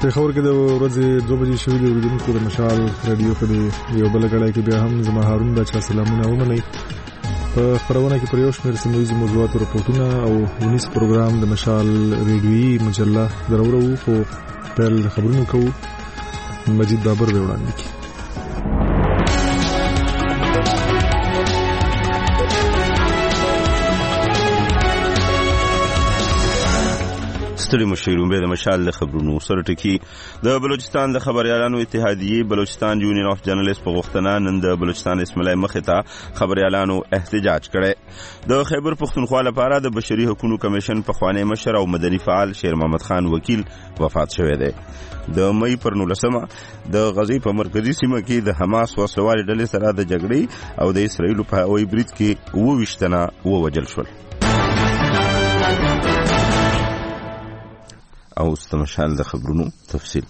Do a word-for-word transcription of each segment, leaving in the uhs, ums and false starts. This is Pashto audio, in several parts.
پیښور کې د ورځې دوه بجې شوې د اوریدونکو د مشال رادیو په یو بل غړای کې بیا هم زما هارون بچا سلامونه ومنئ. په خبرونه کې پر یو شمېر سیمه‌ییزو موضوعاتو راپورټونه او ونیس پروګرام د مشال ریډیویي مجله درورو خو پیل خبرونه کوو. مجید بابر به وړاندې کړي. ستړي مشیرون به د مشال د خبرونو سره ټکی. د بلوچستان د خبريالانو اتحادیه بلوچستان یونین اف جرنالست په غوښتنه نن د بلوچستان اسمبلی مخې ته خبريالانو احتجاج کړي. د خیبر پښتونخوا لپاره د بشري حقوقو کمیشن په خوانی مشر او مدني فعال شیر محمد خان وکیل وفات شوی دی. د مې پر نولسمه د غزې په مرکزی سیمه کې د حماس وسلوالې ډلې سره د جګړې او د اسرایل په هوایي برید کې اوه ویشت تنه ووژل شول. او استمشال د خبرونو تفصیل.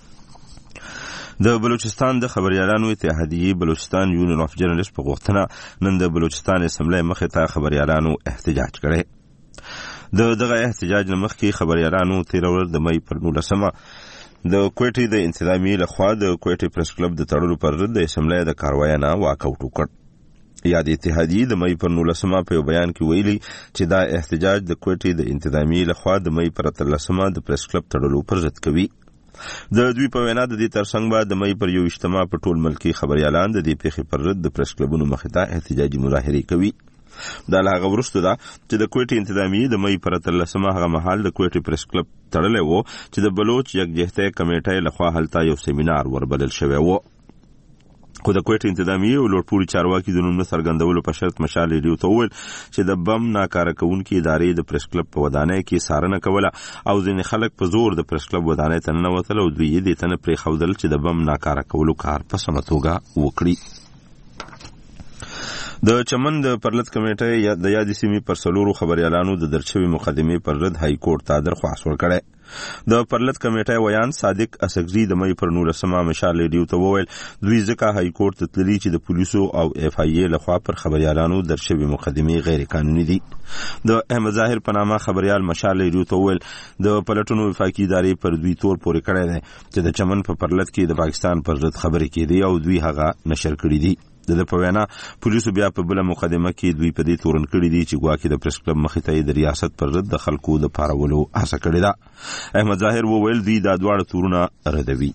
د بلوچستان د خبريالانو اتحادیه بلوچستان یونین اف جرنالست په غوښتنه نن د بلوچستان اسمبلی مخې ته خبريالانو احتجاج کړي. د دغه احتجاج مخکې خبريالانو تیر ورځ د مې پر نولسمه د کوټې د انتظامی لخوا د کوټې پریس کلب د تړلو پر ضد د اسمبلی د کاروایی نه واکاوټ وکړ. یاد اتحادیه د مې پر نولسمه په بیان کې ویلي چې دا احتجاج د کوټې د انتظامی لخوا د مې پر اتلسمه د پریس کلب تړلو پر ضد کوي. د دوی په وینا د دې ترڅنګ به د مې پر یو اجتماع په ټول ملکی خبريالان د دې پیښې پر ضد د پریس کلبونو مخې ته احتجاجي مظاهره کوي. دا له هغه وروسته ده چې د کوټې انتظامی د مې پر اتلسمه هغه مهال د کوټې پریس کلب تړلې وو چې د بلوچ یکجهتۍ کمیټې لخوا هلته یو سیمینار وربلل شوی وو. خو د کوټې انتظامی او لوړپوړي چارواکي د نوم څرګندولو په شرط مشال ریډیو ته وویل چې د بم ناکاره کوونکي ادارې د پریس کلب په ودانۍ کې څارنه کوله او ځینې خلک په زور د پریس کلب ودانۍ ته ننوتل او دوی یې دې ته نه پرېښودل چې د بم ناکاره کولو کار په سمه توګه وکړي. د چمن د پرلط کمیټې د یادې سیمې پر څلورو خبريالانو د درج شوې مقدمې پر ضد های کورټ ته درخواست ورکړی. د پرلط کمیټې ویان صادق اسګزي د مې پر نولسمه مشال ریډیو ته وویل دوی ځکه های کورټ ته تللي چې د پولیسو او اف آی ای لخوا پر خبريالانو درج شوې مقدمې غیر قانوني دي. د احمد ظاهر په نامه خبريال مشال ریډیو ته وویل د پلټنو وفاقي ادارې پر دوی تور پورې کړی دی چې د چمن په پرلط کې د پاکستان پر ضد خبرې کېدي او دوی هغه نشر کړي دي. د په وینا پولیسو بیا په بل مقدمه کې دوی په دې تورن کړی دي چې ګواکې د پریس کلب مخې ته د ریاست پر ضد د خلکو د پارولو هڅه کړې ده. احمد ظاهر وویل دوی دا دواړه تورونه ردوي.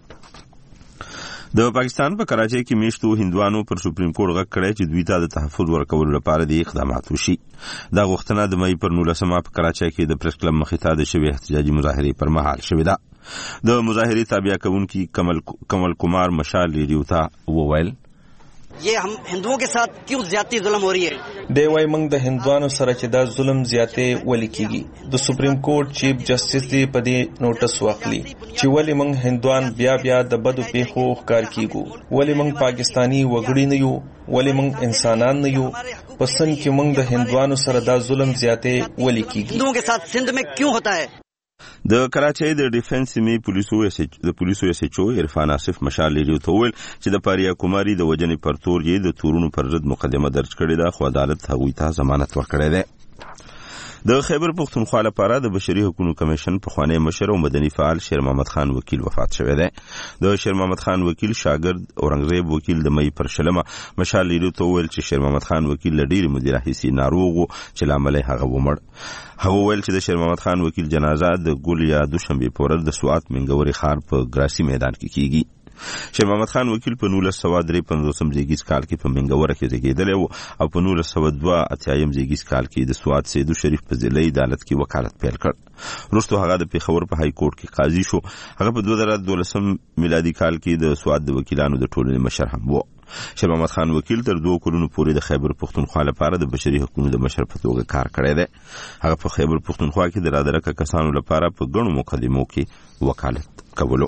د پاکستان په کراچۍ کې میشتو هندوانو پر سپریم کورټ غږ کړی چې دوی ته د تحفظ ورکولو لپاره د اقدامات وشي. دا غوښتنه د مې پر نولسمه په کراچۍ کې د پریس کلب مخې ته د شوې احتجاجي مظاهرې پر مهال شوې ده. د مظاهرې تابع کوونکي کمل کمل कुमार مشال ریډیو ته وویل ये हम हिंदुओं के साथ क्यों ज्यादती जुल्म हो रही है. دی وای موږ د هندوانو سره چې دا ظلم زیاتې ولې کیږي. د سپریم کورټ چیف جسټس دی په دې نوټس واخلي چې ولې موږ هندوان بیا بیا د بدو پیښو ښکار کیږو. ولې موږ پاکستانی وګړي نه یو. ولې موږ انسانان نه یو. پسند کې موږ د هندوانو سره دا ظلم زیاتې ولې کیږي. हिंदुओं के साथ सिंध में क्यों होता है. د کراچۍ د ډیفنس سیمې پولیسو د پولیسو ایس ایچ او عرفان آصف مشال ریډیو ته وویل چې د پاریا کوماری د وجنې پر تور یې د تورونو پر ضد مقدمه درج کړې ده خو عدالت هغوی ته ضمانت ورکړی دی. د خیبر پښتونخوا لپاره د بشري حقوقو کمیشن په خوانی مشر او مدني فعال شیر محمد خان وکیل وفات شوی دی. د شیر محمد خان وکیل شاګرد اورنګزیب وکیل د مې پر شلمه مشال ریډیو ته وویل چې شیر محمد خان وکیل لډیر مدیر حیثی ناروغ چې لامل هغه ومړ. هغه ویل چې د شیر محمد خان وکیل جنازه د ګل یا دوشنبه په ورځ د سوات منګوري خار په ګراسي میدان کې کیږي. شیر محمد خان وکیل په نولس سوه درې پنځوسم زیږیز کال کې په منګوره کې زیږیدلی و او په نولس سوه دوه اتیایم زیږیز کال کې د سوات سیدو شریف په ضلعي عدالت کې وکالت پیل کړ. وروسته هغه د پېښور په های کورټ کې قاضي شو. هغه په دوه زره دولسم میلادي کال کې د سوات د وکیلانو د ټولنې مشر هم و. شیر محمد خان وکیل تر دوه کلونو پورې د خیبر پښتونخوا لپاره د بشري حقوقو د مشر په توګه کار کړی دی. هغه په خیبر پښتونخوا کې د رادرکه کسانو لپاره په ګڼو مقدمو کې وکالت کولو.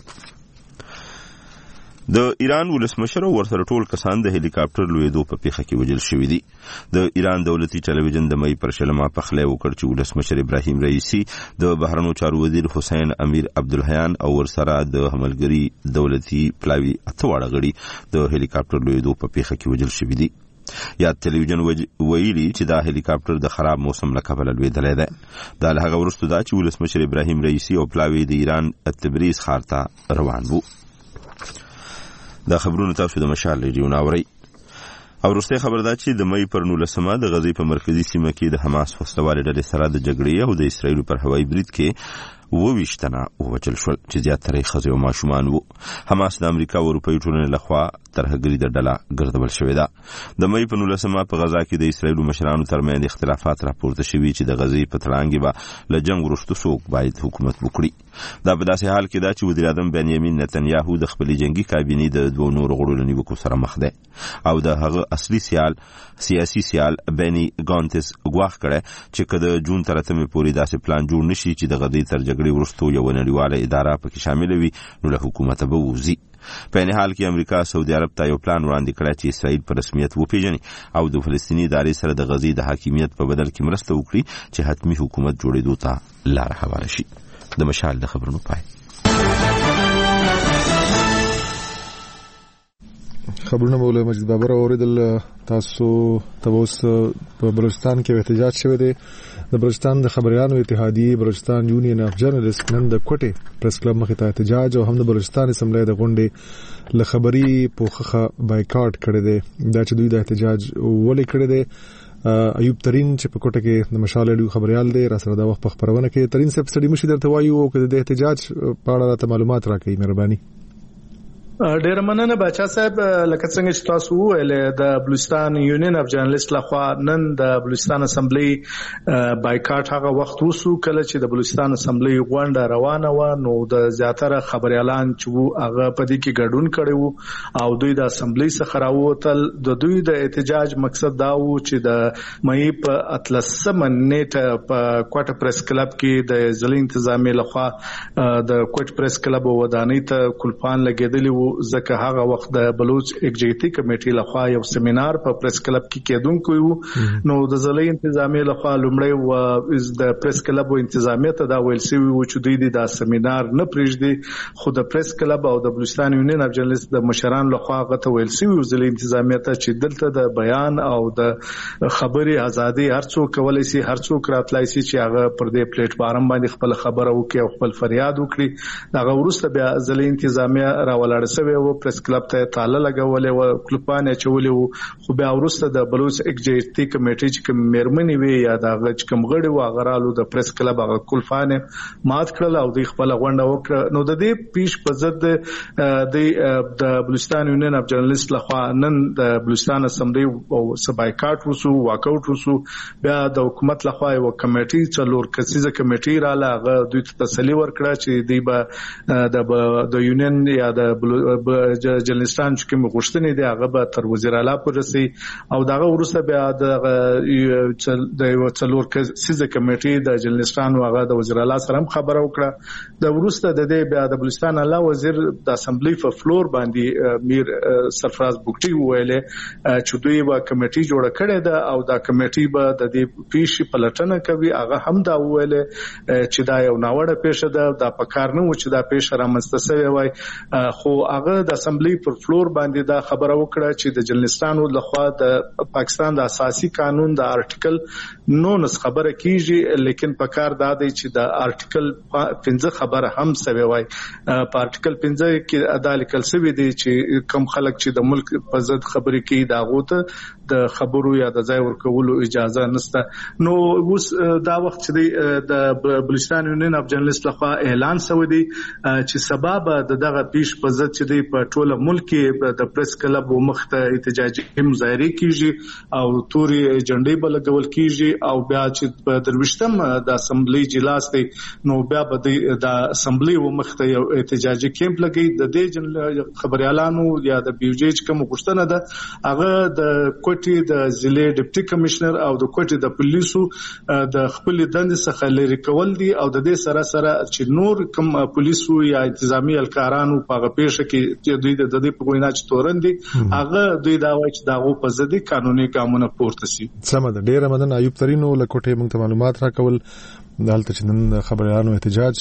د ایران ولسمشر او ورسره ټول کسان د هلیکاپټر لویدو په پیښه کې وژل شوي دي. د ایران دولتي ټلویزیون د مې پر شلمه پخلی وکړ چې ولسمشر ابراهیم رئیسی د بهرنیو چارو وزیر حسین امیر عبدالحیان او ورسره د حملګری دولتي پلاوی اته واړه غړي د هلیکاپټر لویدو په پیښه کې وژل شوي دي. یا ټلویزیون ویلي چې دا هلیکاپټر د خراب موسم له کبله لوېدلی دی. دا له هغه وروسته دا چې ولسمشر ابراهیم رئیسي او پلاوی د ایران تبریز ښار ته روان وو. دا خبرونه تاسو د مشال ریډیو نه اورئ. او وروستی خبر دا چې د مئی پر نولسمه د غزې په مرکزي سیمه کې د حماس وسلوالې ډلې سره د جګړې او د اسرائیلو پر هوایي برید کې اووه ویشت تنه ووژل شول چې زیاتره یې ښځې او ماشومان وو. حماس د امریکا او اروپایي ټولنې لخوا ترهګریزه ډله ګرځول شوې ده. د مئی په نولسمه په غزا کې د اسرائیلو مشرانو ترمنځ اختلافات راپورته شوي چې د غزې په تړانګې به له جنګ وروسته څوک باید حکومت وکړي. دا په داسې حال کې ده چې وزیر اعظم بنیامین نتنیاهو د خپلې جنګي کابینې د دوو نورو غړو له نیوکو سره مخ دی او د هغه اصلي سیال سیاسي سیال بیني ګانتس ګواښ کړی چې که د جون تر اتمې پورې داسې پلان جوړ نشي چې د غزې تر جګړې وروسته یوه نړیواله اداره پکې شامله وي نو له حکومته به ووځي. په این حال کې امریکا سعودي عرب ته یو پلان وړاندې کړی چې اسرائیل په رسمیت وپیژني او د فلسطیني ادارې سره د غزې د حاکمیت په بدل کې مرسته وکړي چې حتمي حکومت جوړېدو ته لاره هواره شي. د مشال د خبرونو پای. خبرونه مولوی مجید بابر اوریدل. تاسو ته اوس په بلوچستان کې احتجاج شوی دی. د بلوچستان د خبريالانو اتحادیې بلوچستان یونین اف جرنالست نن د کوټې پریس کلب مخې ته احتجاج او هم د بلوچستان اسمبلی د غونډې له خبري پوښښه بایکاټ کړی دی. دا چې دوی د احتجاج ولې کړی دی. ایوب ترین چې په کوټه کې د مشال ریډیو خبريال دی را سره دا وخت په خبرونه کې ترین صاحب ستړي مشي درته وایو او که د احتجاج په اړه راته معلومات راکړئ مهرباني. ډیر مننه بچا صاحب. لکه څنګه چې تاسو وویل د بلوچستان یونین اف جرنالست لخوا نن د بلوچستان اسمبلی بایکاټ هغه وخت وسو کله چې د بلوچستان اسمبلی غونډه روانه و نو د زیاتره خبريالان چې هغه په دې کې ګډون کړي وو او دوی د اسمبلی څخه راووتل. د دوی د احتجاج مقصد دا و چې د مئی په اتلسمه نیټه په کوټه پریس کلب کې د ځلې انتظامی لخوا د کوټ پریس کلب ودانۍ ته کلپان لګیدلی ځکه هغه وخت د بلوچ ایگزیکټیو کمیټې لخوا یو سیمینار په پریس کلب کې کېدونکو وو. نو د ځلې انتظامی لخوا لومړی و د پریس کلب او انتظامیه ته دا ویل شوی و چې دوی د سیمینار نه پریږدي خو د پریس کلب او د بلوچستان یونین اف جرنالست د مشران لخوا غته ویل شوی و ځلې انتظامیه ته چې دلته د بیان او د خبري ازادي هر څوک کولای شي هر څوک راتلای شي چې هغه پر دې پلیټ فارم باندې خپل خبره وکړي او خپل فریاد وکړي. دا وروسته بیا ځلې انتظامیه راولاړ سوی و پریس کلب ته تاله لګولې و کلپان چولې و خو بیا وروسته د بلوچ ایگزیکټیو کمیټې چې کوم میرمنې وی یا د غچ کوم غړي و غرالو د پریس کلب هغه کلفان مات کړل او د خپل غونډه وکړه. نو د دې پیش په ضد د بلوچستان یونین اف جرنالست لخوا نن د بلوچستان اسمبلی او سبایکاټ وسو واکاوټ وسو. بیا د حکومت لخوا یو کمیټې څلور کسیزه کمیټې را لاغه دوی ته تسلی ورکړه چې دی به د یونین یا د جرنالستان چې کوم غوښتنې دي هغه به تر وزیر اعلی پورې او داغه ورسته بیا د د څلور کسیزه کمیټې د جرنالستانو هغه د وزیر اعلی سره خبره وکړه. د ورسته د دې بیا د بلوچستان اعلی وزیر د اسمبلی په فلور باندې میر سرفراز بوکټي ویلې چې دوی به کمیټې جوړه کړې ده او دا کمیټې به د دې پیش پلټنه کوي. هغه هم دا ویلې چې دا یو ناوړه پیښه ده دا پکار نه و چې دا پیښه رامنځته شوې وای خو هغه د اسمبلی پر فلور باندې دا خبره وکړه چې د جرنالستانو لخوا د پاکستان د اساسي قانون د آرټیکل نو نس خبره کیږي لیکن په کار دا دی چې د آرټیکل پنځه خبره هم سوي وای. په آرټیکل پنځه کې ادا لیکل شوی دی چې کم خلک چې د ملک په ضد خبرې کوي دا غوته د خبرو یا د ځای ورکولو اجازه نشته. نو اوس دا وخت چې د بلوچستان یونین اف جرنالست لخوا اعلان شوی دی چې سبب د دغه پیش په ضد چې دی په ټوله ملک کې د پریس کلب مخته احتجاجي مظاهره کیږي او توري جنډې بلګول کیږي او بیا چې په درويشتم د اسمبلی جلاس دی نو بیا به د اسمبلی مخته یو احتجاجي کیمپ لګي. د دې خبريالانو یا د بیوجیج کوم غوښتنه ده هغه د کوټي د ضلع ډیپټي کمشنر او د کوټي د پولیسو د خپل دند څخه لري کول دي او د دې سره سره چې نور کوم پولیسو یا انتظامی الکارانو په پیښه کې دوی د دې په وینا چې تورن دي هغه دوی دا وایي چې داغه په ضد قانوني ګامونه پورته شي. سم ده. ډیر مدن ایوب ترینو لکوټه موږ ته معلومات راکول دلته چې نن خبريالانو احتجاج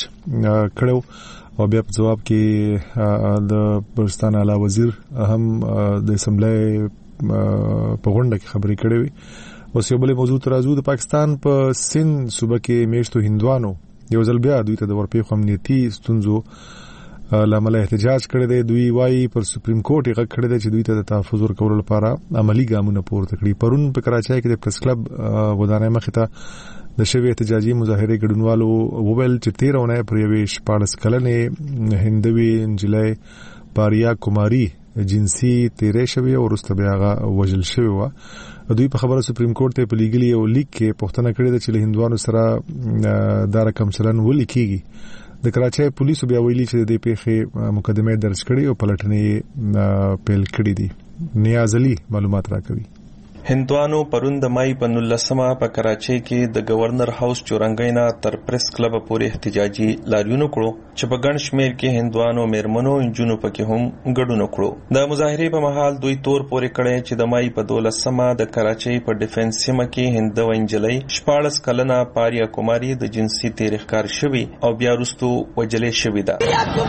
کړو او بیا په جواب کې د بلوچستان اعلی وزیر هم د اسمبلی په غونډه کې خبرې کړې وي. اوس یو بل موضوع ترازو د پاکستان په سند صوبه کې میشتو هندوانو یو ځل بیا دوی ته د ورپېښو امنیتي ستونزو لامل احتجاج کړی دی. دوی وايي پر سپریم کورټ یې غږ کړی دی چې دوی ته د تحفظ ورکولو لپاره عملی ګامونه پورته کړي. پرون په کراچۍ کې د پریس کلب ودانۍ مخې ته د شوی احتجاجي مظاهرې ګډونوالو وویل چې تیر اونۍ پر یوې شپاړس کلنې هندوي نجلۍ پاریا کوماری جنسي تیرې شوې او وروسته بیا هغه وژل شوې وه. دوی په خبره سپریم کورټ ته په لیګلي او لیک کې پوښتنه کړې ده چې له هندوانو سره دا رقم چلن ولې کیږي. د کراچۍ پولیسو بیا ویلي چې د دې پیښې مقدمه درج کړي او پلټنې پیل کړي دي. نیاز علي معلومات راکوي. هندوانو پرون د مای په نولسمه په کراچۍ کې د گورنر هاوس چورنګۍ نه تر پریس کلب پورې احتجاجي لاریون کړو چې په ګڼ شمېر کې هندوانو میرمنو انجونو پکې هم ګډون کړو. د مظاهرې په مهال دوی تور پورې کړی چې د مای په دولسمه د کراچۍ په ډیفنس سیمه کې هندو انجلۍ شپاړس کلنه پاریا کوماری د جنسي تیری ښکار شوی او بیا وروسته وژلې شوې ده.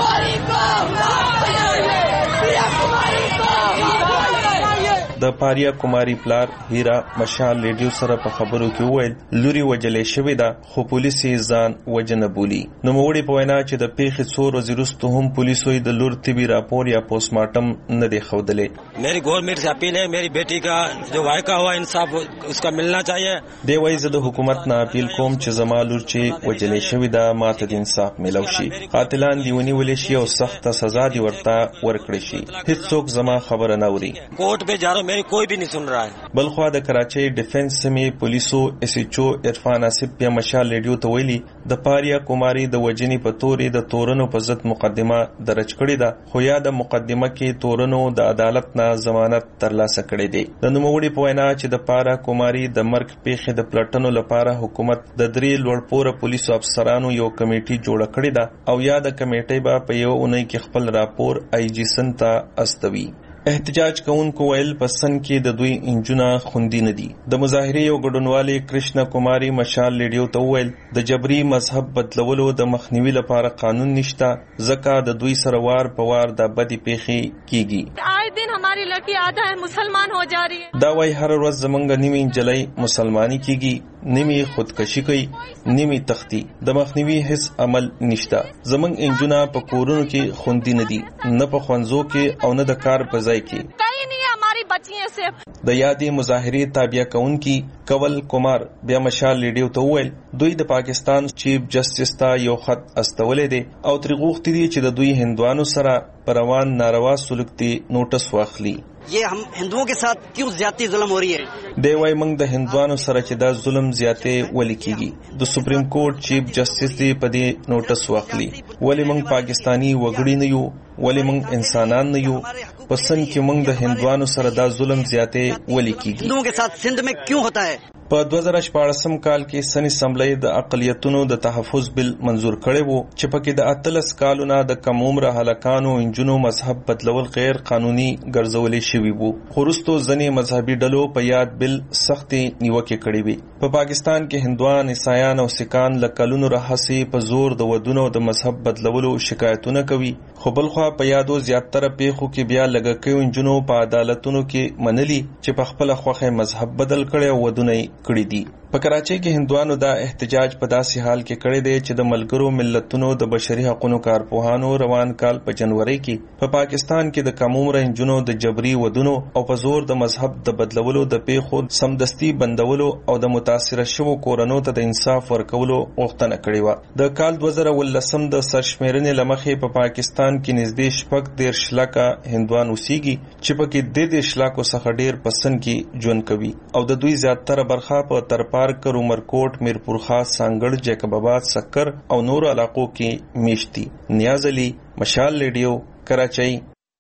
د پاریا کوماری پلار هیرا مشال ریډیو سره په خبرو کې وویل لوري وجلې شوې ده خو پولیس یې ځان وجنه بولي. نو موړي په وینا چې د پیښې څو ورځې وروسته هم پولیسو د لور طبي راپور یا پوسټ مارټم نه دی ښودلی. میری گورنمنٹ سے اپیل ہے میری بیٹی کا جو واقعہ ہوا انصاف اس کا ملنا چاہیے. دی وایي زه د حکومت نه اپیل کوم چې زما لور چې وجلې شوې ده ماته د انصاف ملو شي. قاتلان دی ونیول شي او سخته سزا دی ورته ورکړي شي. هیڅوک زما خبره نه اوري. کورٹ پہ جا رہا میری کوئی بھی نہیں سن رہا ہے. بلخوا د کراچۍ ډیفنس سیمې پولیسو ایس ایچ او عرفان آصف بیا مشال ریډیو ته ویلي د پاریا کوماری د وجنې په تورې د تورنو په ضد مقدمه درج کړې ده خو یا د مقدمه کې تورنو د عدالت نه ضمانت ترلاسه کړی دی. د نوموړي په وینا چې د پاریا کوماری د مرګ پیښې د پلټنو لپاره حکومت د درې لوړپوړه پولیسو افسرانو یو کمیټي جوړه کړې ده او یا د کمیټې به په یو اونۍ کې خپل راپور آی جی سن ته استوي. احتجاج کوونکو ویل پسند کې د دوی انجونه خوندي نه دي. د مظاهرې یو ګډونوالي کرشنا کوماری مشال ریډیو ته ویل د جبري مذهب بدلولو د مخنیوي لپاره قانون نشته ځکه د دوی سره وار په وار د بدی پیښې کیږي. آئے دن ہماری لڑکی آدھا ہے مسلمان ہو جا رہی ہے. دا وای هر ورځ زمونږ نیمه انجلۍ مسلمانی کیږي نیمه خودکشي کوي نیمه تختی. د مخنیوي هیڅ عمل نشته. زمونږ انجونه په کورونو کې خوندي نه دي نه په خوانزو کې او نه د کار په کہیں نہیں ہماری بچیاں سے. د یادې مظاهرې تابع کوونکی کول کمار بیا مشال ریډیو ته وویل دوی د پاکستان چیف جسټس ته یو خط استولې دي او ترې غوښتي دي چې د دوی هندوانو سره پر روان ناروا سلوک ته نوټس واخلي. یہ ہم ہندوؤں کے ساتھ کیوں زیادتی ظلم ہو رہی ہے. دی وای موږ د هندوانو سره چې دا ظلم زیاتې ولې کیږي. د سپریم کورټ چیف جسټس دی په دې نوټس واخلي. ولې موږ پاکستانی وګړي نه یو ولې موږ انسانان نه یو پسند کې موږ د هندوانو سره دا ظلم زیاتې ولې کیږي. ہندوؤں کے ساتھ سندھ میں کیوں ہوتا ہے. په دوه زره شپاړسم کال کې سن اسمبلی د اقلیتونو د تحفظ بل منظور کړی وو چې پکې د اتلس کالونو د کم عمره هلکانو انجونو مذهب بدلول غیر قانوني ګرځولې شوی وو. خو وروسته ځینې مذهبي ډلو په یاد بل سختې نیوکې کړې وي. په پاکستان کې هندوان عیسایان او سکان له کلونو راهیسې په زور د ودونو د مذهب بدلولو شکایتونه کوي. خو بلخوا په یادو زیاتره پیښو کې بیا لږکیو انجونو په عدالتونو کې منلي چې په خپله خوښه مذهب بدل کړي او ودونه کړی دي. په کراچۍ کې هندوانو دا احتجاج په داسې حال کې کړی دی چې د ملګرو ملتونو د بشري حقوقو کارپوهانو روان کال په جنوري کې په پاکستان کې د کم عمره انجونو د جبري ودونو او په زور د مذهب د بدلولو د پیښو سمدستي بندولو او د متاثره شوو کورنو ته د انصاف ورکولو غوښتنه کړې وه. د کال دوه زره ولسم د سرشمیرنې له مخې په پاکستان کې نږدې شپږ دېرش لکه هندوان اوسېږي چې پکې د دېرش لکو څخه ډېر په سند کې ژوند کوي او د دوی زیاتره برخه په ترپار کر عمرکوټ میرپور خاص سانګړ جیکب آباد سکر او نور علاقو کې میشتي. نیاز علي مشال ریډیو کراچۍ.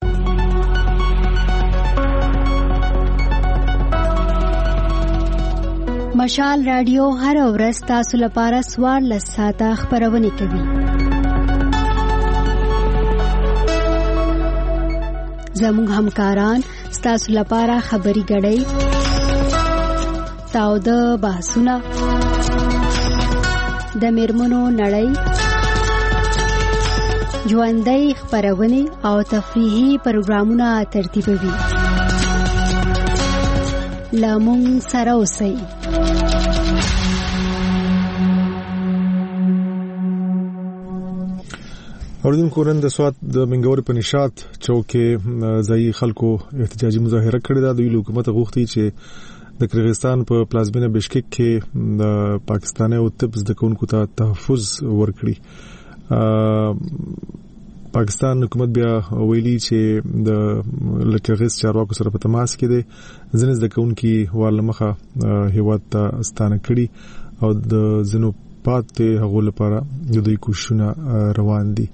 مشال رادیو هر ورځ تاسو لپاره څوارلس ساعته خبرونه کوي. زموږ همکاران ستاسو لپاره خبري غړي تاو د بحثونه د میرمنو نړۍ ژوندۍ خبرونه او تفریحي پروګرامونه ترتیبوي. لا مونږ سره اوسئ. اوریدونکو نن د سوات د منګوري په نشاط چوک کې ځایي خلکو احتجاجي مظاهره کړې ده. دوی حکومت غوښتي چې د قرغیزستان په پلازمینه بشکک کې د پاکستاني او طب زده کوونکو ته تحفظ ورکړي. پاکستان حکومت بیا ویلي چې د قرغیز چارواکو سره په تماس کې دي. ځینې زده کوونکي والمخه هیواد ته ستانه کړي او د ځینو پاتې هغو لپاره د دوی کوششونه روان دي.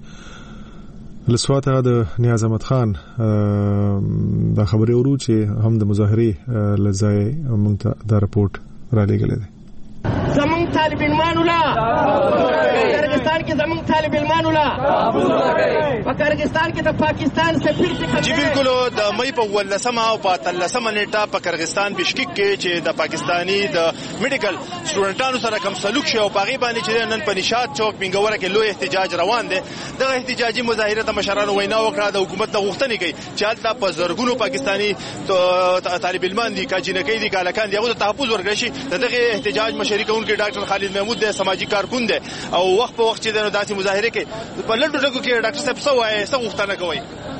لسواته د نیاز احمد خان دا خبرې ورو چې هم د مظاهرې لځای موږ ته دا رپورټ را لېږلی دی. زمون طالب علمانو لا قرغیزستان کې زمون طالب علمانو لا په قرغیزستان کې د پاکستان سفیر څخه جی بالکل د مې په ولسمه او په تلسمه نیټه په قرغیزستان بشکک کې چې د پاکستانی د میډیکل سټوډنټانو سره کوم سلوک شو په غیبه باندې چې نن په نشاط چوک منګوره کې لوی احتجاج روان دي. د احتجاجي مظاهره د مشرانو وینا وکړه د حکومت د غوښتنې کوي چې حالت په زرګونو پاکستانی طالب علمان دي کاجینکې دي کالکان دي هغه ته تحفظ ورکړي شي. دغه احتجاج مشري کوونکی ډاکټر خالد محمود د سماجی کارکون دی او وخت په وخت چې د داسې مظاهره کې په لړ ډګو کې ډاکټر صاحب څه وایي څه غوښتنه کوي.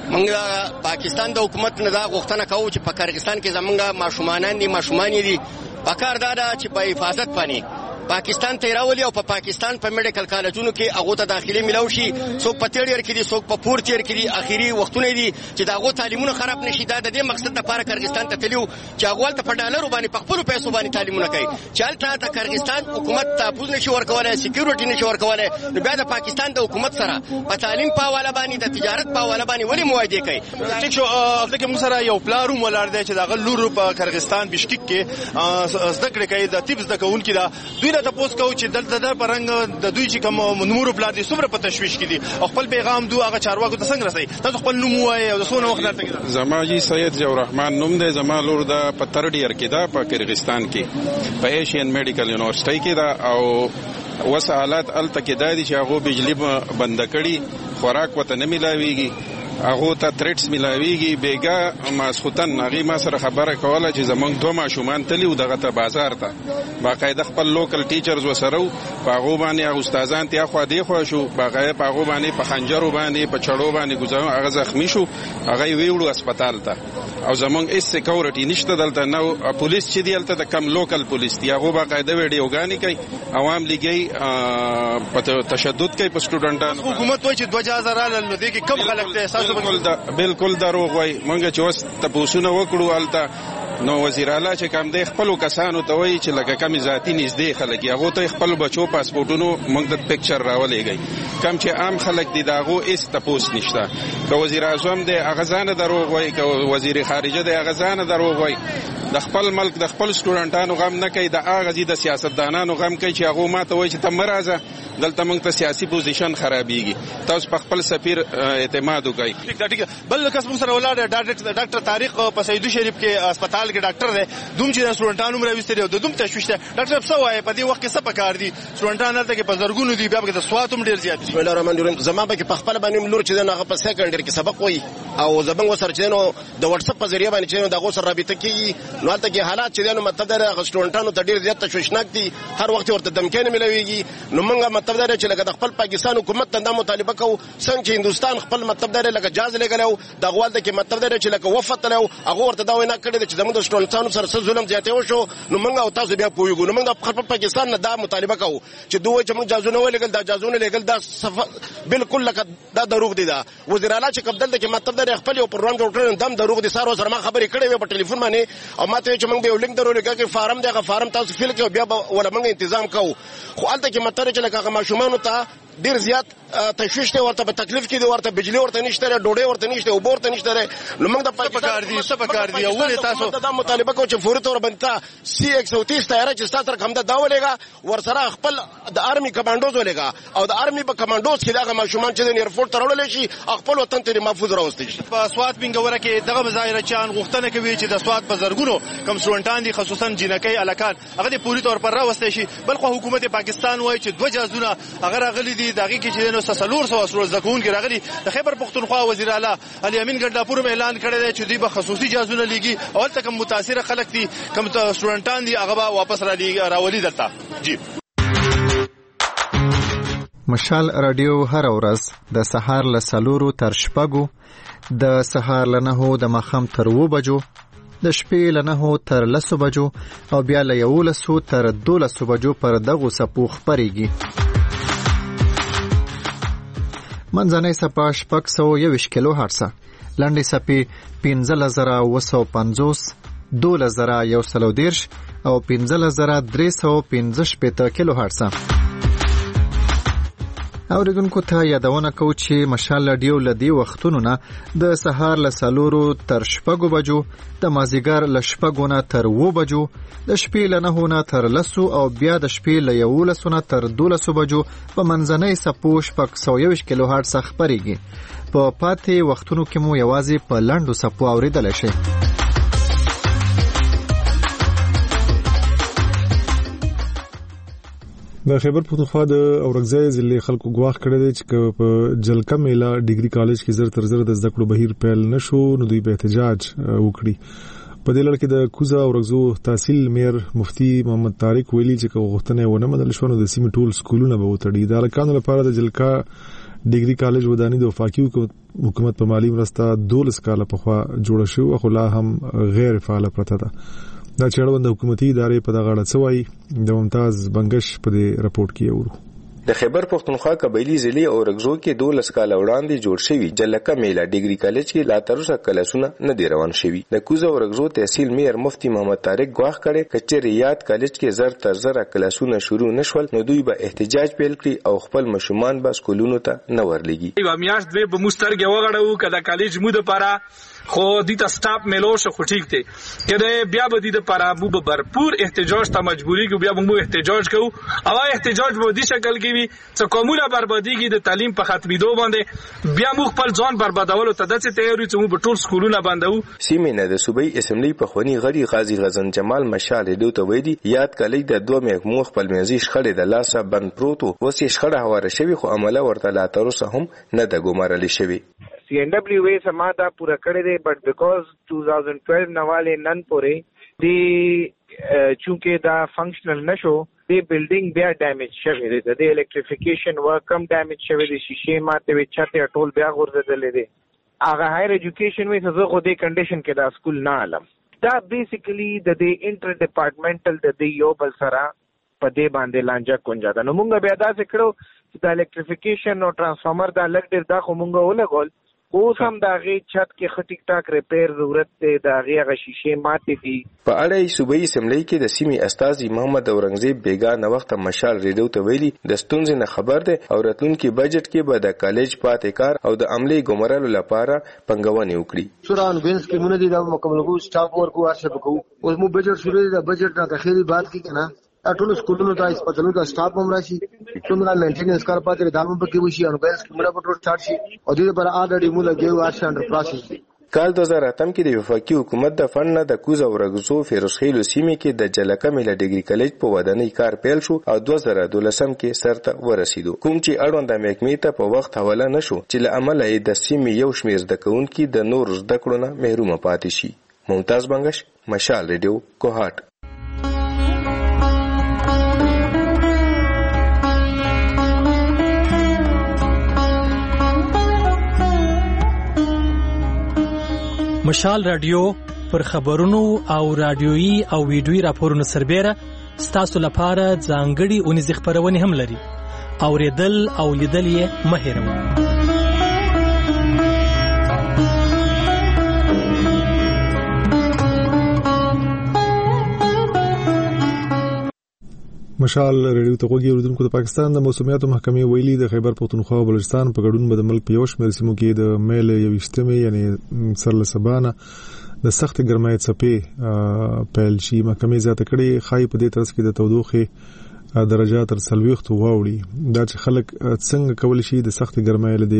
موږ پاکستان د حکومت نه دا غوښتنه کوو چې په قرغیزستان کې زمونږ ماشومان دي ماشومان دي په کار دا چې په حفاظت باندې پاکستان ته راولي او په پا پاکستان په میډیکل کالجونو کې هغه ته داخلي ملو شي. څوک په تیریر کې دي څوک په پور تیر کې دي اخیری وختونه دي چې دا هغه تعلیمونه خراب نشي. دا د دې مقصد لپاره قرغیزستان ته تلو چې هغه ولته په ډالرو باندې په خپل پیسو باندې تعلیمونه کوي. چالتہ د قرغیزستان حکومت تحفظ نشي ورکولای سکیورټي نشي ورکولای نو بیا د پاکستان د حکومت سره په تعلیم په حواله باندې د تجارت په حواله باندې ولې موافقه کوي. ټیک شو افته موږ سره یو پلاروم ولر دی چې دا غلور په قرغیزستان بشکک کې زده کړې کوي د طب زده کوونکي دا دوی ته تاسو کو چې دلته د پرنګ د دوی چې کوم نمور پلان دي څومره په تشويش کې دي خپل پیغام دوه هغه چارواکو ته څنګه رسي. تاسو خپل نوم وایي او څونه وخت درته زما جی سید ضیاء الرحمن نوم دی. زما لور دا په ترډ ایئر کې دا په قرغیزستان کې په ایشین میډیکل یونیورسيټي کې دا او وس حالات الته کې دا دي چې هغه بجلی بند کړي خوراک وته نه ملاويږي هغه ته تریټس ملاويږي بیګا ماسختن هغه ما سره خبره کوله چې زمونږ دوه ماشومان تلی او دغه ته بازار ته باقاعده خپل لوکل ټیچرز وسره په هغه باندې استادان ته خو دی خو شو باقاعده په هغه باندې په خنجر باندې په چړو باندې گزارو هغه زخمی شو هغه ویوړو هسپتال ته او زمونږ اس سکیورټي نشته دلته نو پولیس چې دی دلته د کم لوکل پولیس دی هغه باقاعده ویډیوګانی کوي عوام لګي په تشدد کوي په سټوډنټانو. حکومت وایي چې دوه هزار نو دي کې کم خلک ته بالکل دا بالکل دروغ وای. مونږ چې وس تاسو نه وکړو الته نو وزیر اعلی چې کوم د خپل کسانو ته وایي چې لکه کمی ذاتی نږدې خلک هغه ته خپل بچو پاسپورتونو موږ د پکچر راولېږي کم چې عام خلک دي داغو اس تاسو نشته. که وزیر اعظم د اغزان دروغ وای که وزیر خارجه د اغزان دروغ وای. د خپل ملک د خپل سټوډنټانو غم نه کوي د اغزي د سیاستدانانو غم کوي چې هغه ماته وایي چې تم مرزه دلته موږ ته سیاسي پوزیشن خرابېږي. تاسو په خپل سفیر اعتماد وکړئ. ٹھیک ده ٹھیک ده. بل کس موږ سره ولاړ ډاکټر ډاکټر طارق په سیدو شریف کې هسپتال کې ډاکټر دی دوم چې سټوډنټانو مې راوستي دی دوم تشويش ده. ډاکټر څه وایي په دې وخت کې څه پکار دي سټوډنټانو ته کې په زرګونو دي بیا په سواتوم ډیر زیات. بسم الله الرحمن الرحیم. زما به په خپل باندې لور چې نه په سیکنډری کې سبق وایي او زبنګ وسر چې نو د واتس اپ په ذریعہ باندې چې نو دغه سره رابطه کوي نو البته کې حالات چې نو مطلب دا سټوډنټانو ته ډیر زیات تشویشناک دي هر وخت ورته دمکې نه ملويږي. نو موږ مطلب دا چې لکه د خپل پاکستان حکومت ته د مطالبه کوو څنګه چې هندستان خپل مطلب دا لکه جاز لګلو د غوال د کې مطلب دا چې لکه وفات له هغه ورته دا وینا کړی چې زموږ د سټوډنټانو سره څه ظلم زیاته وشو. نو موږ او تاسو بیا پوهیږو نو موږ د خپل پاکستان نه دا مطالبه کوو چې دوی چې موږ جازونه ولګل دا جازونه لګل دا بالکل لکه دا دروغ دي. دا وزیر اعلی چې قبل د کې مطلب دا خپل یو پروګرام جوړ دم دروغ دي. سارو سره ما خبرې کړې وې په ټلیفون باندې او ماته چې موږ به یو لینک درولې کې فارم دغه فارم تاسو فیل کې بیا ولا موږ تنظیم کوو. خو البته کې مطلب چې لکه ماشومان ته ډیر زیات تشویش ته ورته په تکلیف کې دی ورته بجلی ورته نشته ډوډۍ ورته نشته او ورته نشته. نو موږ د پاکستان دي څه پکار دي اول تاسو دا مطالبه کوو چې فوري تور باندې سی ایکس او تیس تیار چې تاسو کوم دا ولېګا ورسره خپل د آرمي کمانډوز ولېګا او د آرمي په کمانډوز کې دا ماشومان چې د ایرپورټ ترول شي خپل وطن ته محفوظ راوستي شي. په سوات منګوره کې دغه مظاهره چان غوښتنه کوي چې د سوات په زرګونو کم سټوډنټان دي خصوصا جنکۍ الکان هغه د پوری تور پر راوستي شي. بل خو حکومت پاکستان وایي چې دوه جازونه هغه راغلي دي راغلي دغه کې چې نو سلور سو اسرو زکون کې راغلي د خیبر پختونخوا وزیر اعلی علي امین ګنداپور اعلان کړی دی چې دوی به خصوصي جازونه لګي او تل کوم متاثر خلک دي کوم سټوډنټان دي هغه واپس را لګي راولي دلته. جی مشال رادیو هر ورځ د سهار له سلورو تر شپږو د سهار له نهو د ماښام تر اوو بجو د شپې له نهو تر لسو بجو او بیا له یولسو تر دولسو بجو پر دغو څپو خپرېږي. منځنۍ څپه شپږ سوه یوویشت کیلو هرڅه، لنډې څپې پنځلس زره اوه سوه پنځوس، دولس زره یو سل او دېرش او پنځلس زره درې سوه پنځه شپېته کیلو هرڅه. اوریدونکو ته یادونه کوو چې مشال رادیو له دې وختونو نه د سهار له څلورو تر شپږو بجو، د مازدیګر له شپږو نه تر اوو بجو، د شپې له نهو نه تر لسو او بیا د شپې له یولسو نه تر دولسو بجو په منځنۍ څپو شپږ سوه یوویشت کیلو هرڅه خپرېږي. په پاتې وختونو کې مو یوازې په لنډو څپو اورېدلی شئ. د خیبر پختونخوا د اورګزای ضلع خلکو ګواښ کړی دی چې په جلکه میله ډیګري کالج کې زر تر زر د زده کړو بهیر پیل نشو نو دوی به احتجاج وکړي. په دې لړ کې د کوزه اورګزو تحصیل میر مفتی محمد طارق ویلي چې غوښتنه ونه منل شو نو د سیمې ټول سکولونه به وتړي. د هلکانو لپاره د جلکه ډیګري کالج وداني د وفاقي حکومت په مالی مرسته دولس کاله پخوا جوړه شوې خو لا هم غیر فعاله پرته ده. دا چړوند حکومتي ادارې په دغه اړه څه وایي د ممتاز بنگش په دې رپورټ کې اورو. د خیبر پختونخوا قبایلی ضلع اورګزو کې دولس کاله وړاندې جوړ شوی جلکه میله ډیګري کالج کې لا تر اوسه کلاسونه نه دی روان شوي. د کوزه اورګزو تحصیل میر مفتی محمد طارق ګواښ کړی چې ریاض کالج کې زر تر زر کلاسونه شروع نشول نو دوی به احتجاج پیل کړي او خپل مشومان به سکولونو ته نه ورلېږي. یو میاشت دوی به مسترګې وغړو کله کالج مو د پاره خو د تا سټاپ ملو شو خو ټیک دی کله بیا به د پاره مو به भरपूर احتجاج ته مجبوری کو بیا مو احتجاج کو او احتجاج به د شکل کې وي چې کومه بربادیږي د تعلیم په ختمېدو باندې بیا مو خپل ځان بربادولو ته د تیاری چې مو په ټول سکولونه باندې سیمه نه د صوبې اسمبلی په خونی غړي غازی غزن جمال مشال دوی ته ویدي یاد کلی د دوه محکمو خپل منځي شخړې د لاسه بند پروتو وسې شخړه هواره شوی خو عمله ورته لا تر اوسه هم نه د ګمارل شوی. سی این ڈبلیو اے سمادا پورا کړی دی بٹ بیکاز two thousand twelve نواله نن پورې دی چونکه دا فنکشنل نشو دی بلډینګ بیا ډیمیج شوی دی د الکتریفیکیشن ورک کم ډیمیج شوی دی شیشه ماته وی چاته ټول بیا غورځدل دي. هغه هایر ایجوکیشن وی څه خو دی کنډیشن کې دا سکول نه علم دا بیسیکلی د دې انټر ډپارټمنټل د دې یو بل سره په دې باندې لانجه کونجا ده. نو مونږ بیا دا څکړو چې د الکتریفیکیشن او ترانسفارمر دا لګ ډیر دا خو مونږ ولګول اوس هم دا غي چت کې خټیک ټاک ریپیر ضرورت ته دا غي غ شیشه ماته دي. په اړه صوبې اسمبلی کې د سیمې استاذ محمد اورنګزیب بیگا نو وخت مشال ریډیو ته ویلي د ستونزې نه خبر ده او راتلونکي بجټ کې به د کالج پاتې کار او د عملی ګمرلو لپاره پنګونې وکړي. سوران وینس کې مونږ دي دا مکمل کو سټاف ورکو ارشد کو اوس مو بجټ شروع دی د بجټ نه تخیری بات کی کنه ټول سکولونو ته هسپتالونو ته سټاف هم راشي څومره مینټیننس کار پاتې دامن پکې وشي او بیس کومه په ټول سٹارټ شي او دې پر اډړې مولا ګیو ارشد انډر پروسس. کال دو هزار اتم کې د وفاقي حکومت د فند نه د کوزه اورګزو فیروزخیلو سیمې کې د جلکه میله ډیګري کالج په ودانۍ کار پیل شو او دوه زره دولسم کې سرته ورسېدو کوم چې اړوند د محکمې ته په وخت حواله نشو چې له امله د سیمې یو شمیر زده کوونکي د نور زده کړو نه محروم پاتې شي. ممتاز بنگش مشال ریډیو کوهات. مشال رادیو پر خبرونو او رادیويي او ویډیويي راپورونو سربېره ستاسو لپاره ځانګړي اونیز خبرونه هم لري. اوریدل او لیدل یې مه هېروئ. مشال ریډیو ته وګورئ. اوریدونکو د پاکستان د موسمیاتو محکمې ویلي د خیبر پختونخوا او بلوچستان په ګډون به د ملک په یو شمېر سیمو کې د میل یویشتمې یعنی سرله سبانه د سخت ګرمۍ څپې پیل شي. محکمې زیاته کړې ښایي په دې ترڅ کې د تودوخې درجه تر څلوېښتو واوړي. دا چې خلک څنګه کولی شي د سخت ګرمۍ له